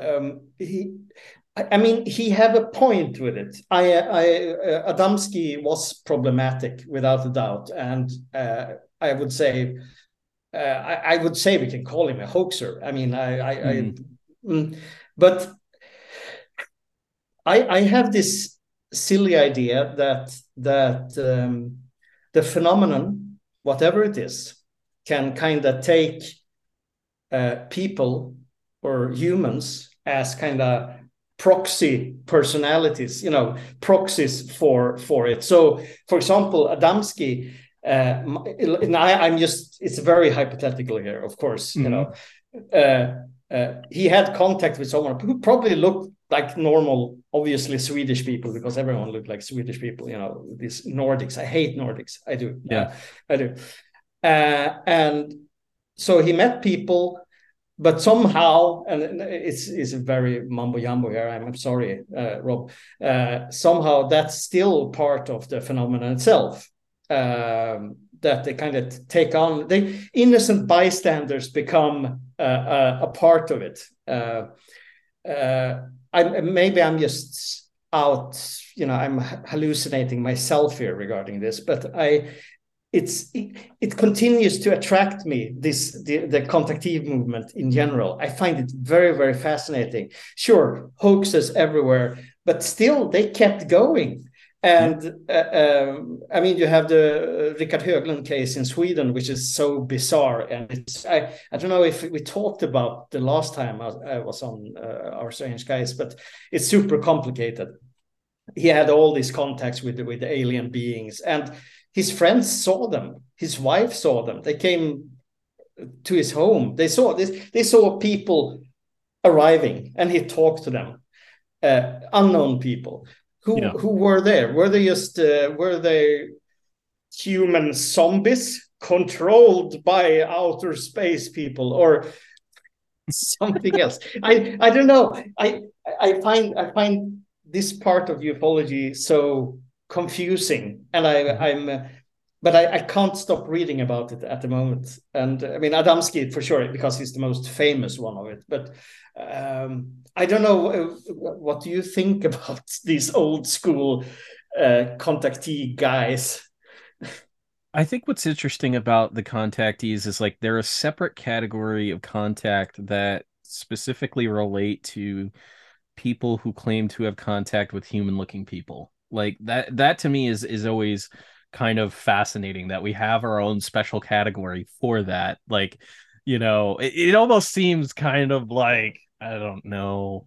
he had a point with it. Adamski was problematic without a doubt, and I would say we can call him a hoaxer. But I have this silly idea that the phenomenon, whatever it is, can kind of take people or humans as kind of proxy personalities, proxies for it. So, for example, Adamski, it's very hypothetical here, of course, he had contact with someone who probably looked like normal, obviously Swedish people, because everyone looked like Swedish people, these Nordics. I hate Nordics. I do. Yeah. I do. And so he met people, but somehow, and it's a very mumbo jumbo here. I'm sorry, Rob. Somehow that's still part of the phenomenon itself. That they kind of take on, the innocent bystanders become a part of it. Maybe I'm just out, I'm hallucinating myself here regarding this, but it continues to attract me, the contactee movement in general. I find it very, very fascinating. Sure, hoaxes everywhere, but still they kept going. And you have the Richard Höglund case in Sweden, which is so bizarre. And I don't know if we talked about the last time I was on Our Strange Skies, but it's super complicated. He had all these contacts with the alien beings, and his friends saw them. His wife saw them. They came to his home. They saw this. They saw people arriving, and he talked to them. Unknown people. Who were there? Were they human zombies controlled by outer space people, or something else? I don't know. I find this part of ufology so confusing, and but I can't stop reading about it at the moment. And I mean, Adamski for sure, because he's the most famous one of it. But I don't know. What do you think about these old school contactee guys? I think what's interesting about the contactees is like they're a separate category of contact that specifically relate to people who claim to have contact with human looking people. Like that to me is always kind of fascinating that we have our own special category for that. Like, it almost seems kind of like, I don't know,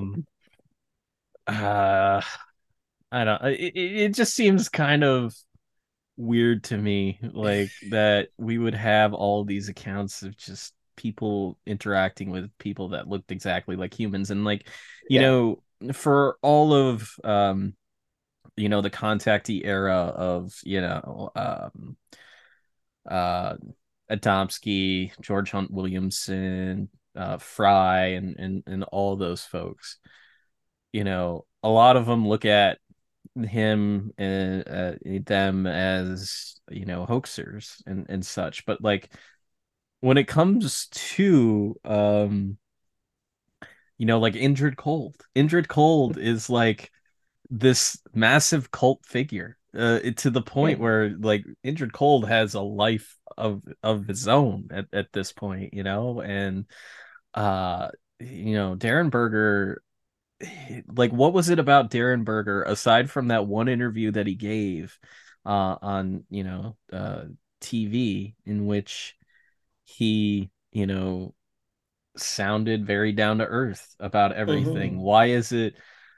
uh I don't it just seems kind of weird to me, like that we would have all these accounts of just people interacting with people that looked exactly like humans. And like, you Yeah. know for all of the contactee era of uh Adamski, George Hunt Williamson, Fry, and all those folks, a lot of them look at him and them as hoaxers and such. But like when it comes to like Indrid Cold is like this massive cult figure, to the point where like Indrid Cold has a life of his own at this point, and Darren Berger, like what was it about Darren Berger aside from that one interview that he gave on TV, in which he sounded very down to earth about everything? Mm-hmm. Why is it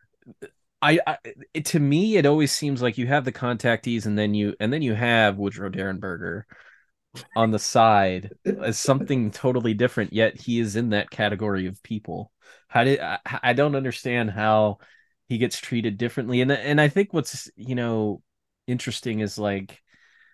to me it always seems like you have the contactees, and then you have Woodrow Derenberger on the side as something totally different, yet he is in that category of people. I don't understand how he gets treated differently. And I think what's interesting is like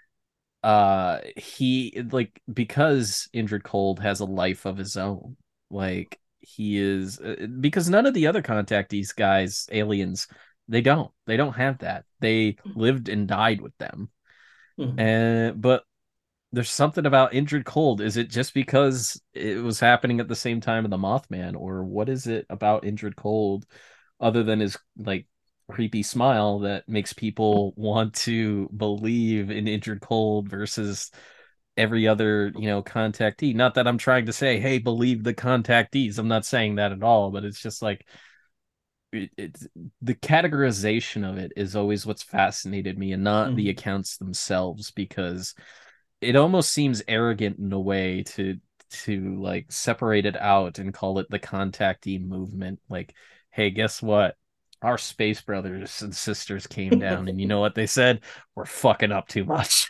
he, like, because Indrid Cold has a life of his own, like he is, because none of the other contactees guys, aliens, they don't have that. They lived and died with them. Mm-hmm. And but there's something about Injured Cold. Is it just because it was happening at the same time of the Mothman, or what is it about Injured Cold, other than his like creepy smile, that makes people want to believe in Injured Cold versus every other contactee? Not that I'm trying to say, hey, believe the contactees. I'm not saying that at all, but it's just like it's the categorization of it is always what's fascinated me, and not the Mm-hmm. accounts themselves, because it almost seems arrogant in a way to like separate it out and call it the contactee movement. Like, hey, guess what? Our space brothers and sisters came down, and you know what they said? We're fucking up too much.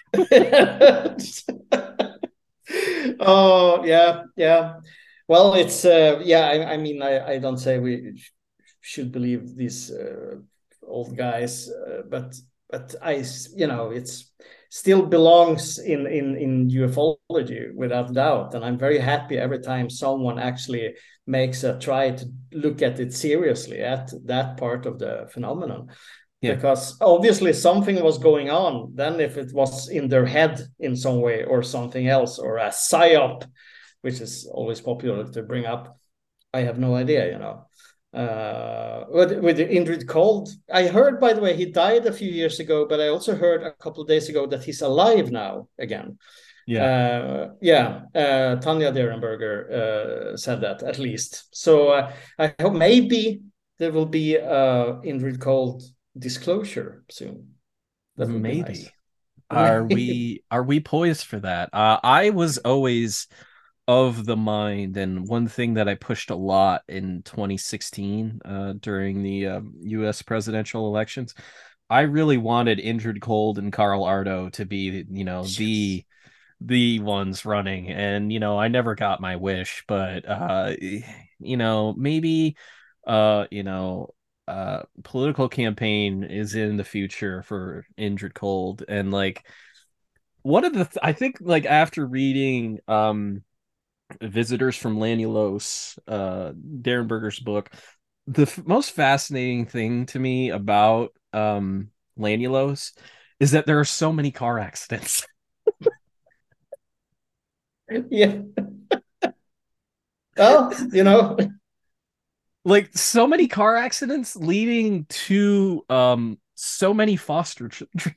Oh yeah, yeah. Well, it's yeah. I mean, I don't say we should believe these old guys, but it's still belongs in ufology without doubt, and I'm very happy every time someone actually makes a try to look at it seriously at that part of the phenomenon, Yeah. because obviously something was going on. Then if it was in their head in some way or something else, or a psyop, which is always popular to bring up, I have no idea. With Indrid Cold, I heard, by the way, he died a few years ago, but I also heard a couple of days ago that he's alive now again. Yeah. Yeah, Tanya Derenberger said that, at least. So I hope maybe there will be Indrid Cold disclosure soon. That would be nice. Maybe. Are we poised for that? I was always of the mind, and one thing that I pushed a lot in 2016, during the US presidential elections, I really wanted Injured Cold and Carl Ardo to be, Yes. the ones running. And I never got my wish, but maybe political campaign is in the future for Injured Cold. And like one of the I think, like, after reading Visitors from Lanulos, Darren Berger's book, the most fascinating thing to me about Lanulos is that there are so many car accidents. Yeah. Well, Like so many car accidents leading to so many foster children.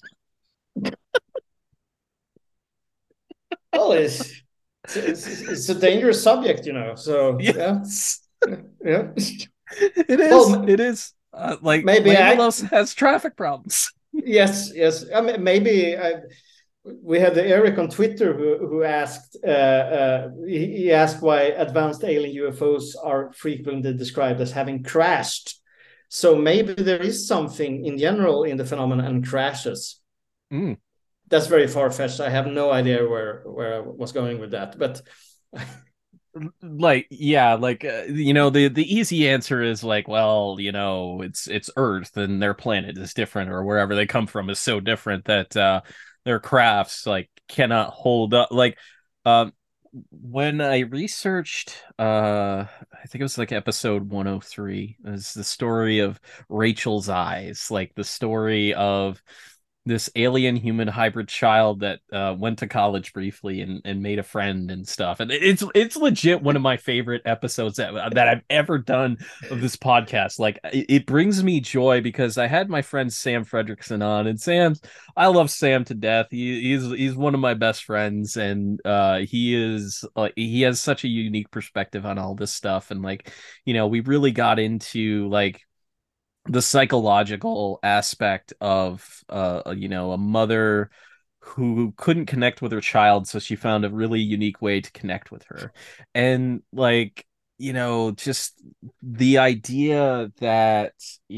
well, it's a dangerous subject, So yeah, Yes, yeah. it is. Well, It is. Like maybe Langelos has traffic problems. yes, yes. I mean, maybe we had Eric on Twitter who asked he asked why advanced alien UFOs are frequently described as having crashed. So maybe there is something in general in the phenomenon and crashes. Mm. That's very far fetched. I have no idea where I was going with that, but Like yeah, like the easy answer is like, well, it's Earth and their planet is different, or wherever they come from is so different that their crafts like cannot hold up. Like um when I researched I think it was like episode 103 is the story of Rachel's Eyes, like the story of this alien human hybrid child that went to college briefly and made a friend and stuff. And it's legit one of my favorite episodes that I've ever done of this podcast. Like it brings me joy because I had my friend Sam Fredrickson on, and I love Sam to death. He's one of my best friends, and he has such a unique perspective on all this stuff. And like, we really got into like the psychological aspect of a mother who couldn't connect with her child, so she found a really unique way to connect with her. And like, just the idea that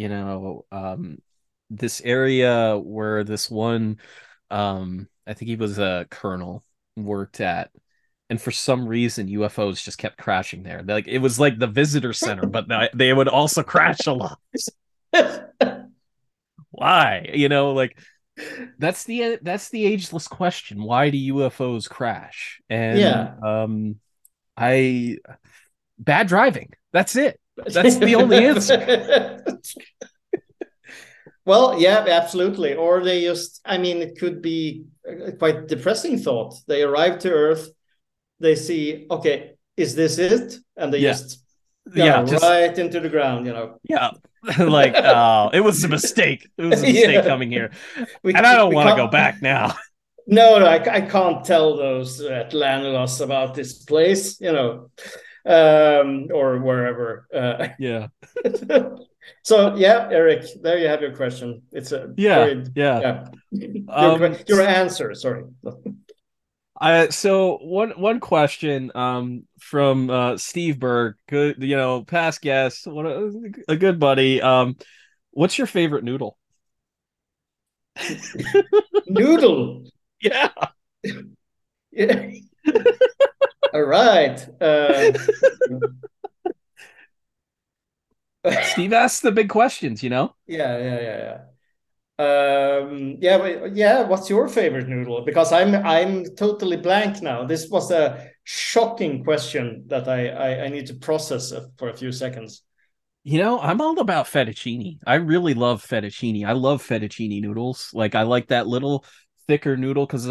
this area where this one I think he was a colonel worked at, and for some reason UFOs just kept crashing there. Like it was like the visitor center, but they would also crash a lot. Why? Like that's the ageless question. Why do UFOs crash? And yeah. I bad driving. That's it. That's the only answer. Well, yeah, absolutely. Or they just, I mean, it could be a quite depressing thought. They arrive to Earth, they see, okay, is this it? And they Yeah. just, Yeah, just right into the ground, yeah. Like, oh, it was a mistake. It was a mistake yeah. coming here. We, And I don't we want to go can't, back now. no, no, I can't tell those at Landloss about this place, or wherever. Yeah. So yeah, Eric, there you have your question. It's a Yeah. very Yeah. yeah. Um Your answer. Sorry. so one question from Steve Berg, good, past guest, what a good buddy. What's your favorite noodle? Noodle. Yeah. Yeah. All right. Steve asks the big questions, Yeah, yeah, yeah, yeah. But yeah. What's your favorite noodle? Because I'm totally blank now. This was a shocking question that I need to process for a few seconds. I'm all about fettuccine. I really love fettuccine. I love fettuccine noodles. Like I like that little thicker noodle because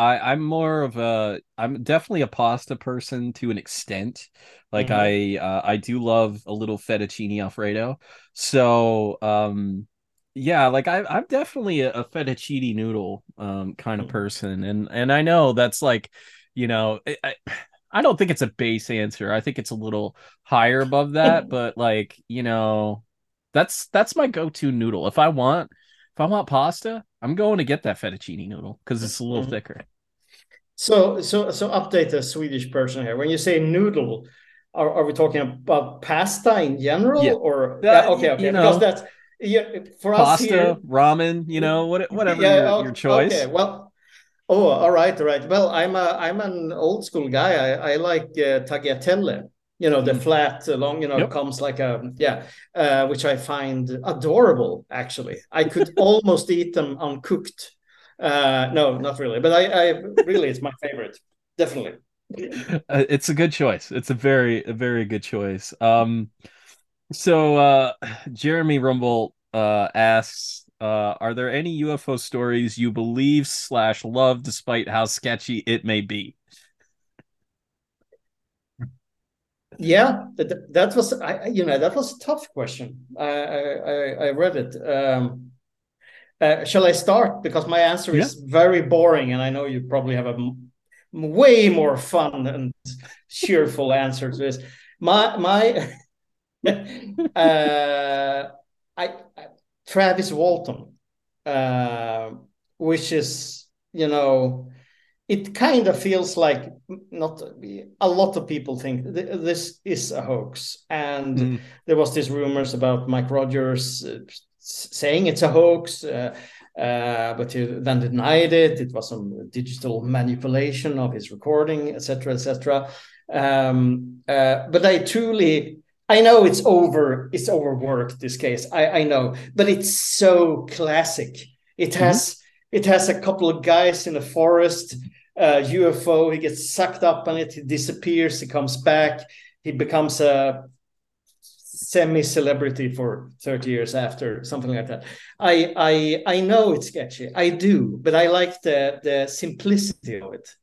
I'm definitely a pasta person to an extent. Like Mm-hmm. I do love a little fettuccine Alfredo. So yeah, like I'm definitely a fettuccine noodle kind of person, and I know that's like, I don't think it's a base answer. I think it's a little higher above that, but like, that's my go-to noodle. If I want pasta, I'm going to get that fettuccine noodle because it's a little Mm-hmm. thicker. So update the Swedish person here. When you say noodle, are we talking about pasta in Yeah. general, or yeah? Okay, okay. Because that's yeah for us Pasta, here. ramen, whatever Yeah. your Okay. choice. Well. Oh, all right, all right. Well, I'm an old school guy. I like tagliatelle. The Mm. flat, long, Yep. comes like a yeah, which I find adorable. Actually, I could almost eat them uncooked. No, not really, but I really it's my favorite, definitely. It's a good choice. It's a very good choice. So Jeremy Rumble asks, Are there any UFO stories you believe slash love despite how sketchy it may be? Yeah, that was that was a tough question. I read it. Shall I start? Because my answer Yeah. is very boring, and I know you probably have a way more fun and cheerful answer to this. My uh, I Travis Walton, uh, which is it kind of feels like not a lot of people think this is a hoax, and Mm, there was these rumors about Mike Rogers saying it's a hoax, but he then denied it. It was some digital manipulation of his recording, etc., etc. But I know it's overworked, this case. I know, but it's so classic. It mhm. has it has a couple of guys in a forest, UFO. He gets sucked up on it. He disappears. He comes back. He becomes a semi-celebrity for 30 years after, something like that. I know it's sketchy. I do, but I like the simplicity of it.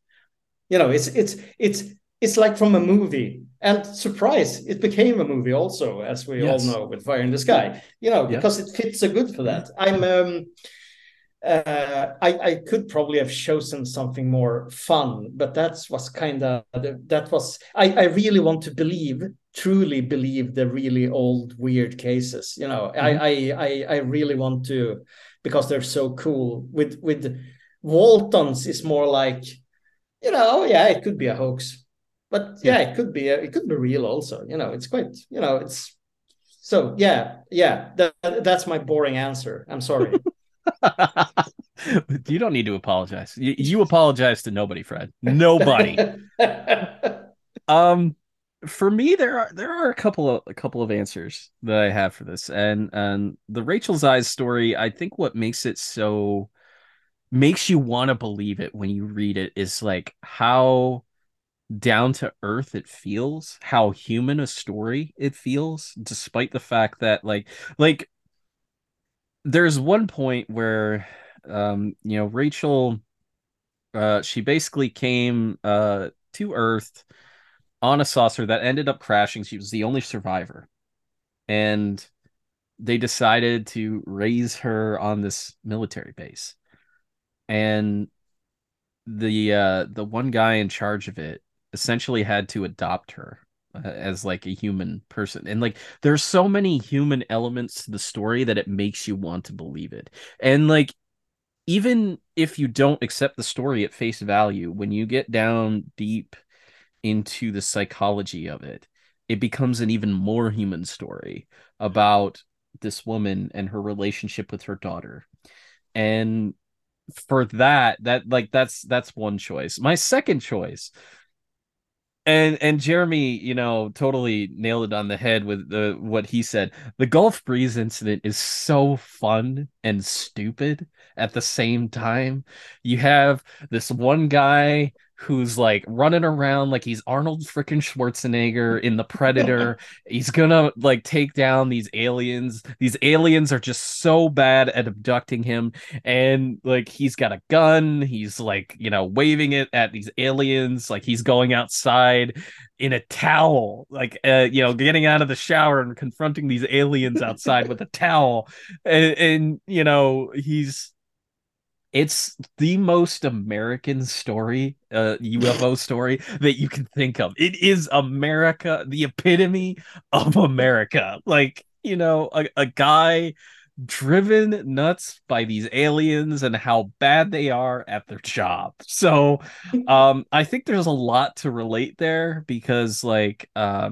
It's like from a movie. And surprise, it became a movie also, as we all Yes. know, with Fire in the Sky. Yeah. Because it fits so good for that. I could probably have chosen something more fun, but that was I really want to truly believe the really old weird cases. Mhm. I really want to, because they're so cool. With Waltons is more like, yeah, it could be a hoax, but Yeah. yeah, it could be real also. It's quite, it's so yeah. That's my boring answer. I'm sorry. You don't need to apologize. You apologize to nobody, Fred. Nobody. Um, for me, there are a couple of answers that I have for this, and the Rachel's Eyes story. I think what makes you want to believe it when you read it is like how down to earth it feels, how human a story it feels, despite the fact that like there's one point where Rachel she basically came to Earth on a saucer that ended up crashing. She was the only survivor. And they decided to raise her on this military base. And the one guy in charge of it essentially had to adopt her as like a human person. And like there's so many human elements to the story that it makes you want to believe it. And like even if you don't accept the story at face value, when you get down deep into the psychology of it, it becomes an even more human story about this woman and her relationship with her daughter. And for that's one choice. My second choice, and Jeremy, totally nailed it on the head with the what he said. The Gulf Breeze incident is so fun and stupid at the same time. You have this one guy who's like running around like he's Arnold freaking Schwarzenegger in The Predator. He's gonna like take down these aliens. These aliens are just so bad at abducting him, and like he's got a gun. He's like waving it at these aliens like he's going outside in a towel, like getting out of the shower and confronting these aliens outside with a towel. And he's it's the most American story, UFO story that you can think of. It is America, the epitome of America. Like, a guy driven nuts by these aliens and how bad they are at their job. So, I think there's a lot to relate there because, like,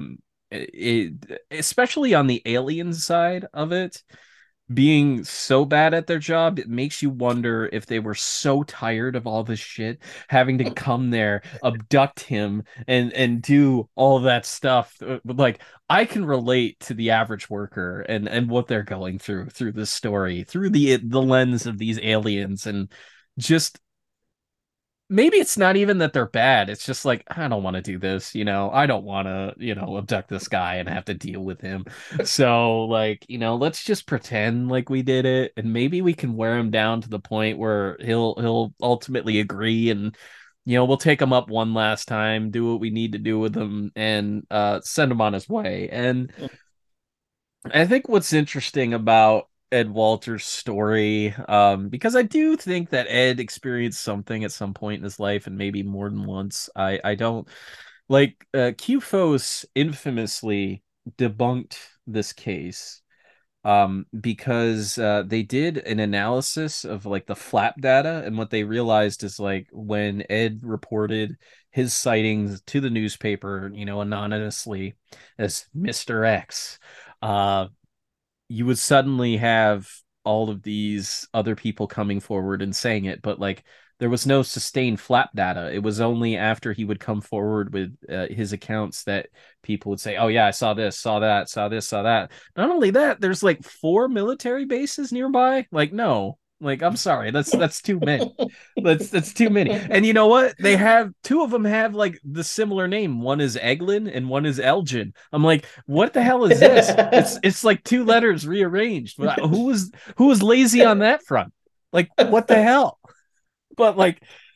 especially on the alien side of it, being so bad at their job, it makes you wonder if they were so tired of all this shit, having to come there, abduct him, and do all that stuff. Like I can relate to the average worker and what they're going through this story, through the lens of these aliens, and just maybe it's not even that they're bad. It's just like, I don't want to do this, I don't want to, abduct this guy and have to deal with him. So like, let's just pretend like we did it, and maybe we can wear him down to the point where he'll ultimately agree, and we'll take him up one last time, do what we need to do with him, and send him on his way. And I think what's interesting about Ed Walter's story, because I do think that Ed experienced something at some point in his life, and maybe more than once. I don't like QFOS infamously debunked this case, because they did an analysis of like the flap data, and what they realized is like when Ed reported his sightings to the newspaper, anonymously as Mr. X, uh you would suddenly have all of these other people coming forward and saying it, but like there was no sustained flap data. It was only after he would come forward with his accounts that people would say, "Oh yeah, I saw this, saw that, saw this, saw that." Not only that, there's like 4 military bases nearby. Like no, like I'm sorry, that's too many. That's too many. And you know what? They have two of them have like the similar name. One is Eglin and one is Elgin. I'm like, what the hell is this? It's like two letters rearranged. Who was lazy on that front? Like what the hell? But like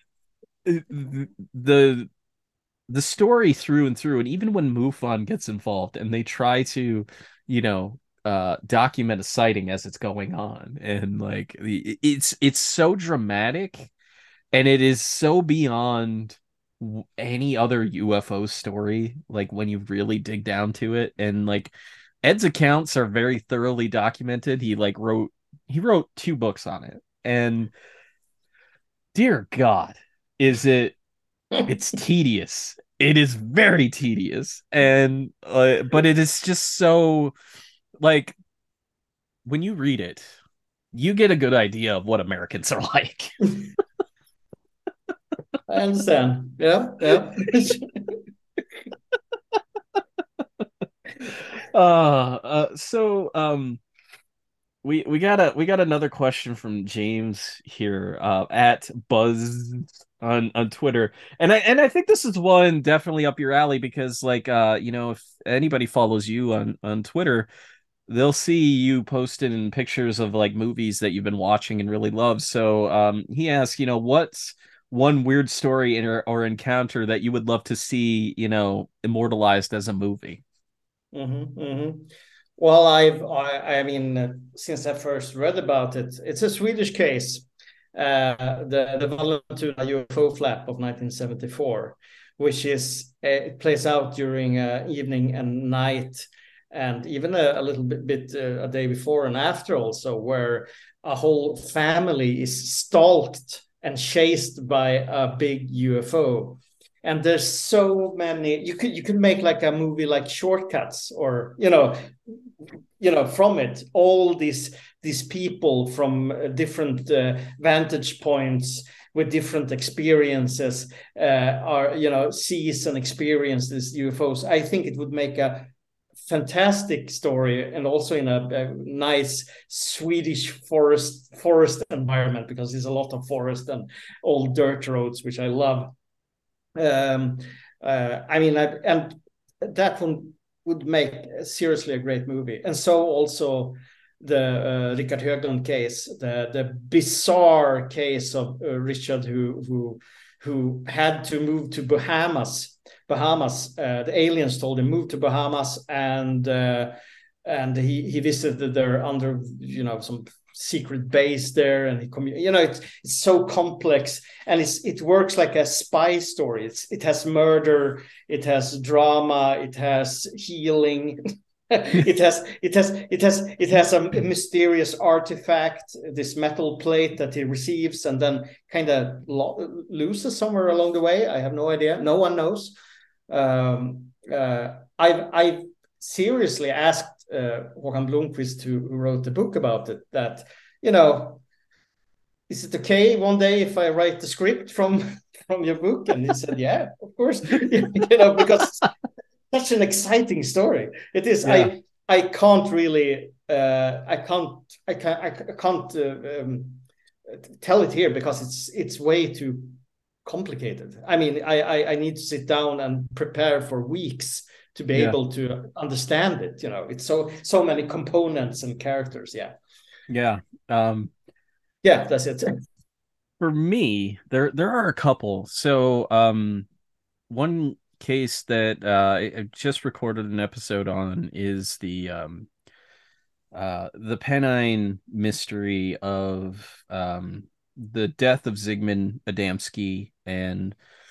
the the story through and through, and even when MUFON gets involved and they try to, document a sighting as it's going on, and like it's so dramatic, and it is so beyond any other UFO story, like when you really dig down to it. And like Ed's accounts are very thoroughly documented. He wrote 2 books on it, and dear God, is it's tedious. It is very tedious, and but it is just so, like, when you read it, you get a good idea of what Americans are like. I understand. Yeah, yeah. So we got another question from James here, at Buzz on Twitter. And I think this is one definitely up your alley, because like if anybody follows you on Twitter, they'll see you posting pictures of like movies that you've been watching and really love. So he asks, what's one weird story or encounter that you would love to see, immortalized as a movie? Mm-hmm, mm-hmm. Well, I mean, since I first read about it, it's a Swedish case, the Vallentuna UFO flap of 1974, which it plays out during evening and night, and even a little bit a day before and after also, where a whole family is stalked and chased by a big UFO. And there's so many, you could make like a movie like Shortcuts, or from it, all these people from different vantage points with different experiences are sees and experience these UFOs. I think it would make a fantastic story, and also in a nice Swedish forest environment, because there's a lot of forest and old dirt roads, which I love. um, I mean, and that one would make seriously a great movie. And so also the Richard Höglund case, the bizarre case of Richard, who had to move to Bahamas. The aliens told him move to Bahamas, and he visited there under some secret base there, and it's so complex, and it works like a spy story. It has murder, it has drama, it has healing. it has a mysterious artifact, this metal plate that he receives and then kind of loses somewhere along the way. I have no idea, no one knows. I've seriously asked Håkan Blomqvist, who wrote the book about it, that is it okay one day if I write the script from your book? And he said, yeah, of course. Because such an exciting story it is. Yeah. I can't really I can't tell it here, because it's way too complicated. I mean, I need to sit down and prepare for weeks to be Yeah. able to understand it. You know, it's so many components and characters. Yeah. Yeah. Um, Yeah, that's it. for me, there are a couple. So, one case that I just recorded an episode on is the Pennine mystery of the death of Zygmunt Adamski and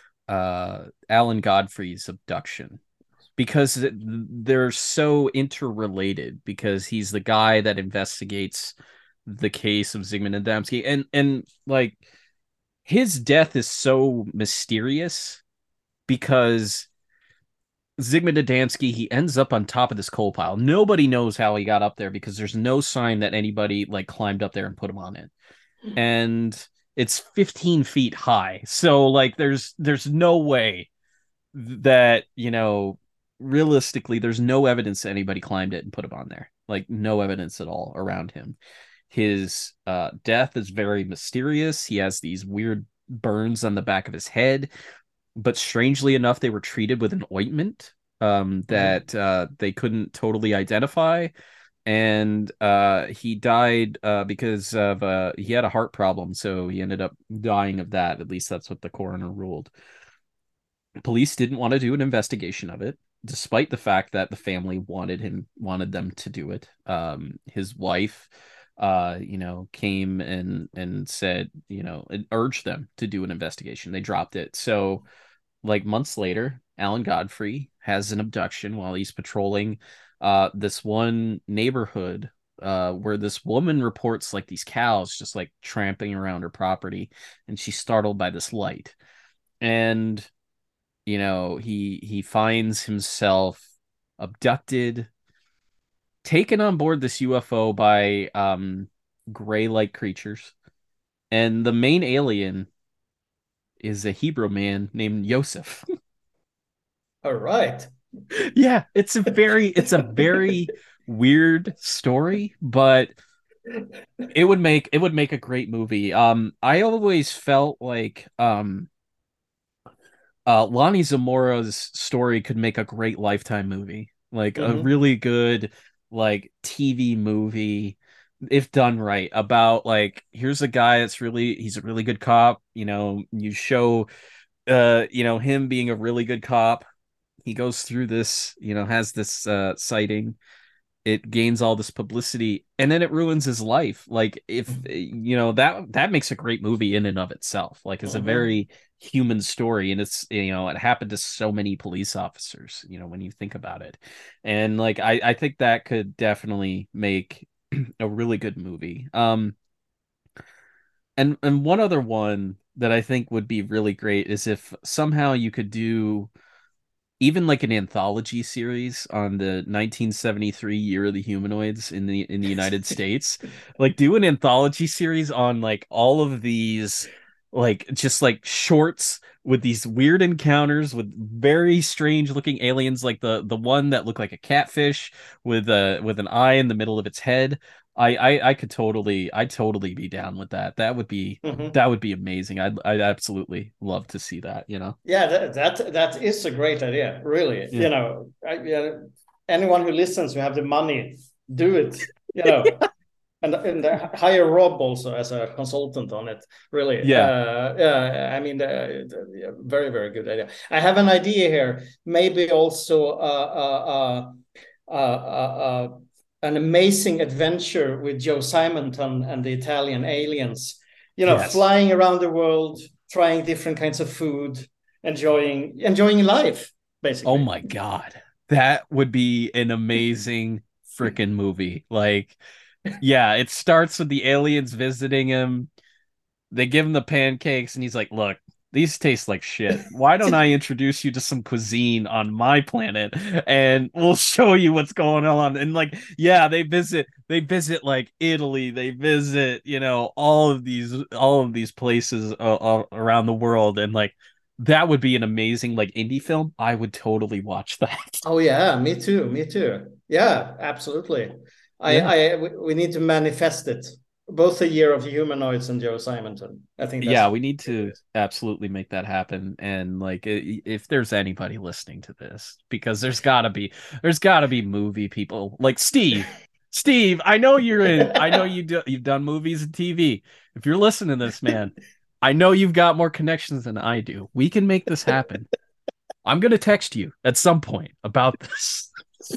Alan Godfrey's abduction, because they're so interrelated, because he's the guy that investigates the case of Zygmunt Adamski, and like his death is so mysterious because Zygmunt Adamski, he ends up on top of this coal pile. Nobody knows how he got up there because there's no sign that anybody like climbed up there and put him on it. And it's 15 feet high. So like there's no way that, realistically there's no evidence that anybody climbed it and put him on there. Like no evidence at all around him. His death is very mysterious. He has these weird burns on the back of his head, but strangely enough, they were treated with an ointment that they couldn't totally identify. And he died because of he had a heart problem, so he ended up dying of that. At least that's what the coroner ruled. Police didn't want to do an investigation of it, despite the fact that the family wanted them to do it. His wife, came and said, and urged them to do an investigation. They dropped it. So like months later, Alan Godfrey has an abduction while he's patrolling this one neighborhood where this woman reports like these cows just like tramping around her property, and she's startled by this light. And he finds himself abducted, taken on board this UFO by gray-like creatures, and the main alien is a Hebrew man named Yosef. All right. Yeah, it's a very weird story, but it would make a great movie. I always felt like Lonnie Zamora's story could make a great Lifetime movie, like a Mm-hmm. really good like TV movie if done right, about like here's a guy he's a really good cop, you show him being a really good cop. He goes through this, has this sighting. It gains all this publicity, and then it ruins his life. Like if that makes a great movie in and of itself. Like it's a Mm-hmm. very human story, and it's it happened to so many police officers, when you think about it. And like I think that could definitely make a really good movie. And one other one that I think would be really great is if somehow you could do even like an anthology series on the 1973 Year of the Humanoids in the United States. Like do an anthology series on like all of these like just like shorts with these weird encounters with very strange looking aliens, like the one that looked like a catfish with an eye in the middle of its head. I'd totally be down with that. That would be Mm-hmm. that would be amazing. I'd absolutely love to see that. Yeah, that is a great idea, really. Yeah. Yeah, anyone who listens who have the money, do it. And hire Rob also as a consultant on it. Really, Yeah. yeah. I mean, yeah, very very good idea. I have an idea here. Maybe also an amazing adventure with Joe Simonton and the Italian aliens. Yes. Flying around the world, trying different kinds of food, enjoying life, Oh basically. my God. That would be an amazing freaking movie. Like, yeah, it starts with the aliens visiting him. They give him the pancakes, and he's like, look, these taste like shit. Why don't I introduce you to some cuisine on my planet and we'll show you what's going on? And like, yeah, they visit like Italy, they visit, all of these places around the world. And like, that would be an amazing like indie film. I would totally watch that. Oh yeah, me too. Me too. Yeah, absolutely. Yeah. We need to manifest it both the Year of Humanoids and Joe Simonton. I think Yeah, that's we need it to is. absolutely make that happen. And like, if there's anybody listening to this, because there's gotta be movie people like Steve. Steve, I know you're in. I know you've done movies and TV. If you're listening to this, man, I know you've got more connections than I do. We can make this happen. I'm gonna text you at some point about this.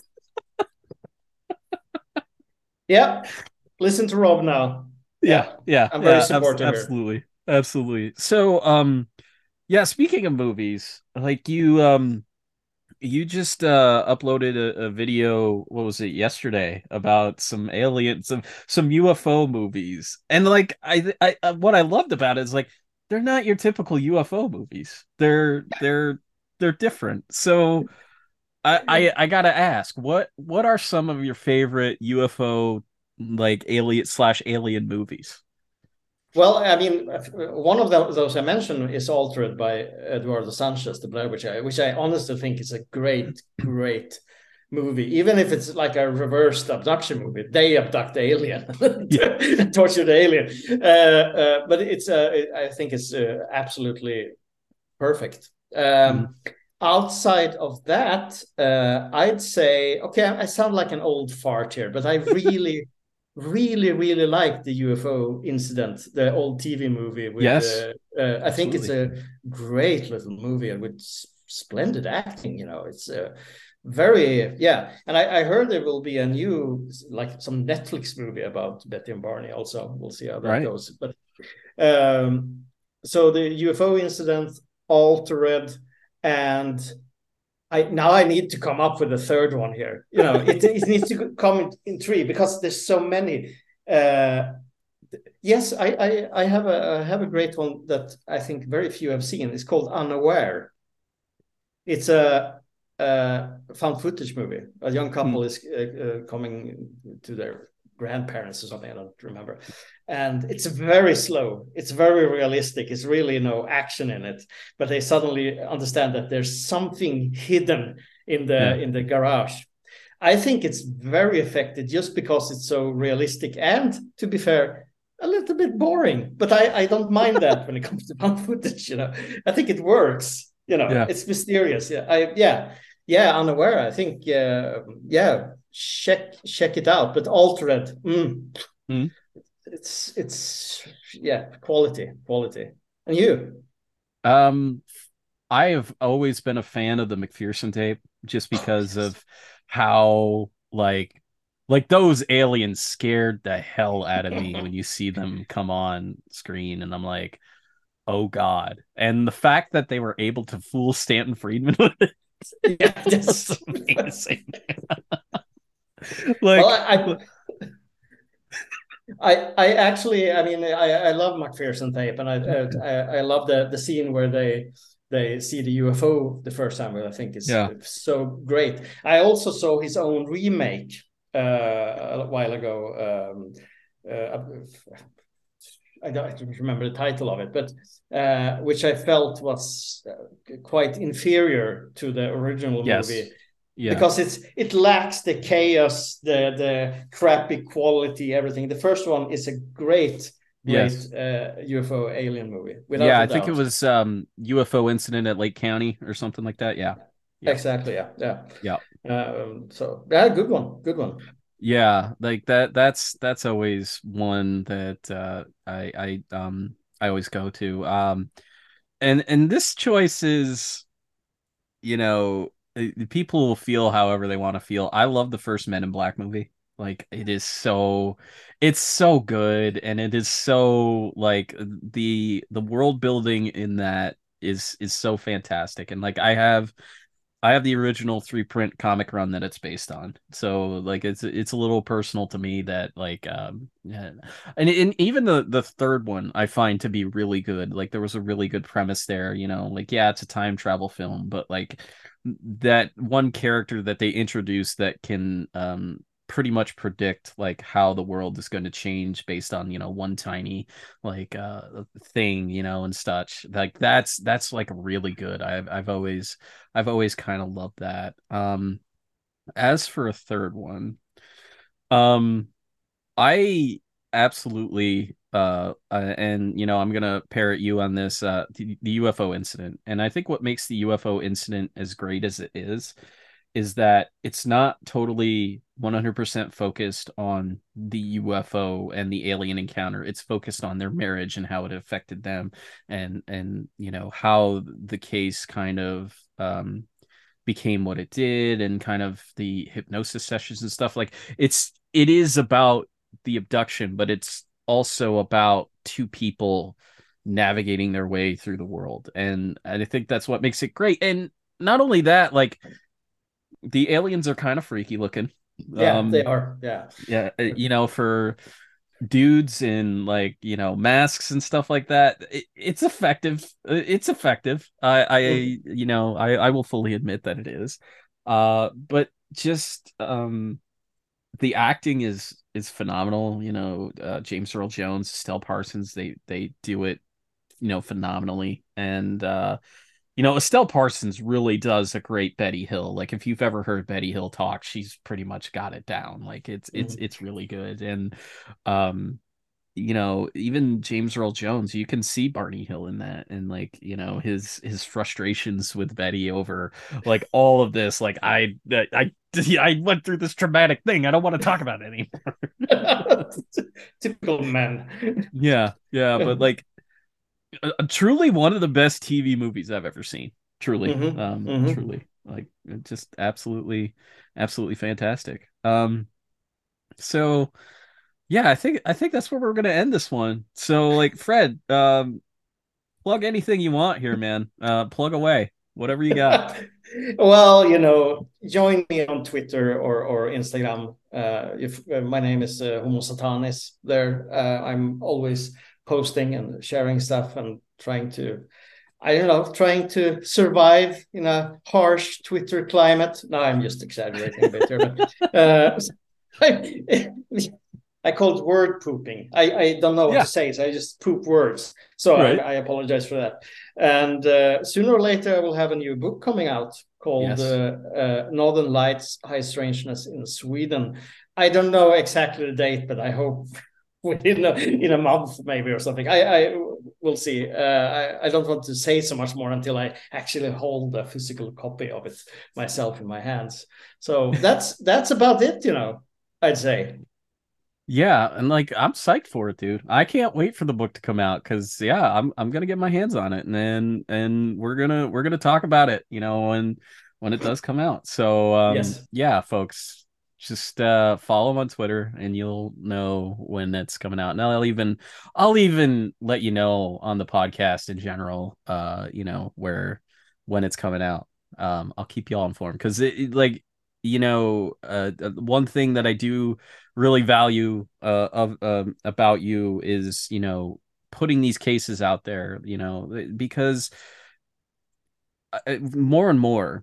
Yeah, listen to Rob now. Yeah, Yeah, yeah, I'm very yeah. supportive here. Absolutely, absolutely. So, yeah. Speaking of movies, like you just uploaded a video, what was it, yesterday, about some aliens, some UFO movies. And like what I loved about it is like they're not your typical UFO movies. They're different. So I gotta ask, what are some of your favorite UFO like alien movies? Well, I mean, one of those I mentioned is Altered by Eduardo Sanchez, the Blair Witch, which I honestly think is a great, great movie. Even if it's like a reversed abduction movie, they abduct the alien, Yeah. torture the alien. But I think it's absolutely perfect. Mhm. Outside of that, I'd say, okay, I sound like an old fart here, but I really like the UFO incident, the old TV movie with. Yes, I think it's absolutely. a great little movie with splendid acting. It's very yeah. And I heard there will be a new like some Netflix movie about Betty and Barney. Also, we'll see how that Right. goes. But so the UFO incident, Altered, and I need to come up with a third one here. It needs to come in three because there's so many. Yes, I have a great one that I think very few have seen. It's called Unaware. It's a found footage movie. A young Hmm. couple is coming to their grandparents or something. I don't remember. And it's very slow. It's very realistic. It's really no action in it. But they suddenly understand that there's something hidden in Yeah. the garage. I think it's very effective just because it's so realistic and, to be fair, a little bit boring. But I don't mind that when it comes to found footage. I think it works. Yeah. It's mysterious. Yeah, Unaware. I think yeah, check it out. But Altered, Mhm. it's yeah, quality. And you? Um, I have always been a fan of the McPherson tape just Oh because yes. of how like those aliens scared the hell out of me when you see them come on screen, and I'm like, oh God. And the fact that they were able to fool Stanton Friedman with it Yeah, was that's amazing. well, Like, I actually, I mean, I love McPherson tape, and I love the scene where they see the UFO the first time, which I think is yeah. so great. I also saw his own remake a while ago. I don't remember the title of it, but which I felt was quite inferior to the original movie Yes. Yeah. because it lacks the chaos, the crappy quality, everything. The first one is a great Yes. UFO alien movie, without Yeah, a I think it doubt. was UFO incident at Lake County or something like that. Yeah. Yeah. Exactly, yeah, yeah. Yeah. So yeah, good one. Yeah, like that's always one that I always go to. And this choice is, people will feel however they want to feel. I love the first Men in Black movie. Like it's so good, and it is so like the world building in that is so fantastic. And like I have the original three print comic run that it's based on. So like it's a little personal to me that like yeah. And even the third one I find to be really good. Like there was a really good premise there, like yeah, it's a time travel film, but like that one character that they introduced that can pretty much predict like how the world is going to change based on one tiny like thing, and such. Like that's like really good. I've always kind of loved that. As for a third one, um, I absolutely and I'm gonna parrot you on this the UFO incident. And I think what makes the UFO incident as great as it is that it's not totally 100% focused on the UFO and the alien encounter. It's focused on their marriage and how it affected them, and how the case kind of became what it did, and kind of the hypnosis sessions and stuff. Like it is about the abduction, but it's also about two people navigating their way through the world. And I think that's what makes it great. And not only that, like the aliens are kind of freaky looking. Yeah, they are. Yeah. Yeah, for dudes in like masks and stuff like that, it's effective. It's effective. I will fully admit that it is. But just the acting is phenomenal. James Earl Jones, Estelle Parsons, they do it phenomenally. And Estelle Parsons really does a great Betty Hill. Like if you've ever heard Betty Hill talk, she's pretty much got it down. Like it's really good. And even James Earl Jones, you can see Barney Hill in that, and like his frustrations with Betty over like all of this. Like I went through this traumatic thing. I don't want to talk about it anymore. Typical men. Yeah, yeah, but like truly one of the best TV movies I've ever seen. Truly, truly, like just absolutely fantastic. So yeah, I think that's where we're gonna end this one. So like Fred, plug anything you want here, man. Plug away, whatever you got. Well, join me on Twitter or Instagram. If my name is Homo Satanis there, I'm always posting and sharing stuff and trying to, I don't know, trying to survive in a harsh Twitter climate. No, I'm just exaggerating a bit here, but I call it word pooping. I don't know what Yeah, to say, so I just poop words. So right. I apologize for that. And sooner or later, I will have a new book coming out called Yes. Northern Lights: High Strangeness in Sweden. I don't know exactly the date, but I hope within in a month maybe or something. I will see. I don't want to say so much more until I actually hold a physical copy of it myself in my hands. So that's about it. I'd say. Yeah, and like I'm psyched for it, dude. I can't wait for the book to come out because yeah, I'm gonna get my hands on it, and we're gonna talk about it, when it does come out. So Yes. yeah, folks, just follow him on Twitter and you'll know when it's coming out. And I'll even let you know on the podcast in general, where when it's coming out. I'll keep you all informed because like one thing that I do really value about you is putting these cases out there, because more and more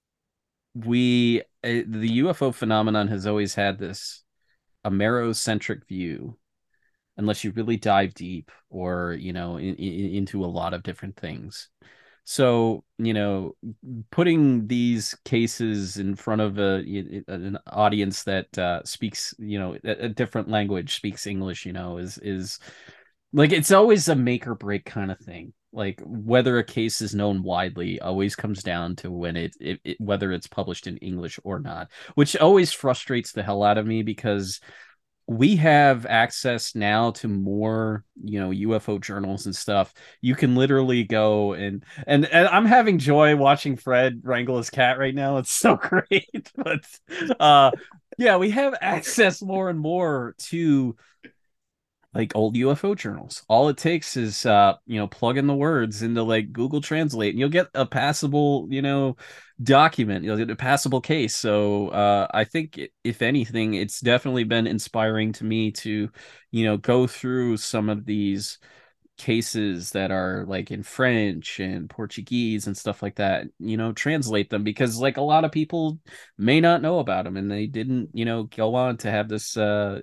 the UFO phenomenon has always had this Amerocentric view, unless you really dive deep or into a lot of different things. So putting these cases in front of an audience that speaks a different language, speaks English, is like it's always a make or break kind of thing. Like whether a case is known widely always comes down to when whether it's published in English or not, which always frustrates the hell out of me because we have access now to more UFO journals and stuff. You can literally go and I'm having joy watching Fred wrangle his cat right now. It's so great. But yeah, we have access more and more to like old UFO journals. All it takes is plug in the words into like Google Translate and you'll get a passable, document. You'll get a passable case. So I think if anything, it's definitely been inspiring to me to, go through some of these cases that are like in French and Portuguese and stuff like that, translate them because like a lot of people may not know about them and they didn't, go on to have this,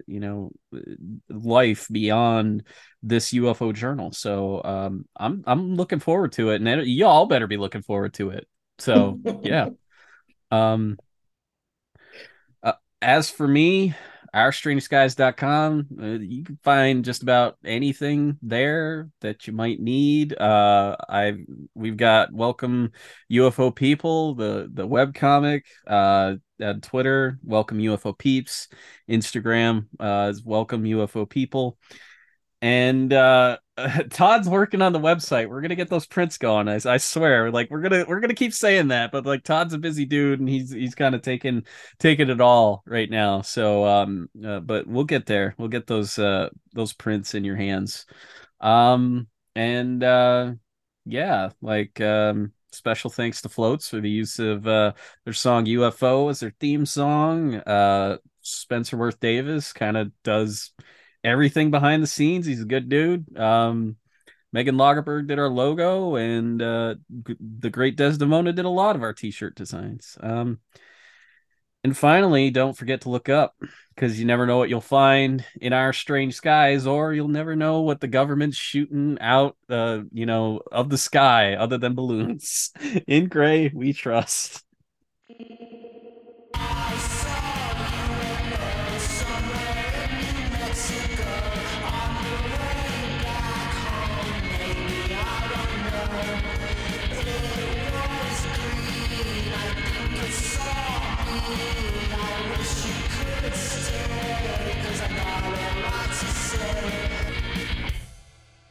life beyond this UFO journal. So I'm looking forward to it, and y'all better be looking forward to it. So yeah. Um, as for me, OurStrangeSkies.com. You can find just about anything there that you might need. We've got Welcome UFO People, the webcomic, Twitter, Welcome UFO Peeps, Instagram, is Welcome UFO People. And Todd's working on the website. We're gonna get those prints going. I swear. Like we're gonna keep saying that, but like Todd's a busy dude and he's kind of taking it all right now. So but we'll get there. We'll get those prints in your hands. And yeah, like special thanks to Floats for the use of their song UFO as their theme song. Spencer Worth Davis kind of does everything behind the scenes. He's a good dude. Megan Lagerberg did our logo, and the great Desdemona did a lot of our t-shirt designs. And finally, don't forget to look up, because you never know what you'll find in our strange skies, or you'll never know what the government's shooting out, of the sky other than balloons. In gray, we trust.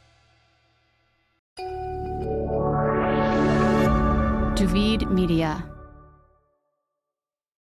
Duvid Media.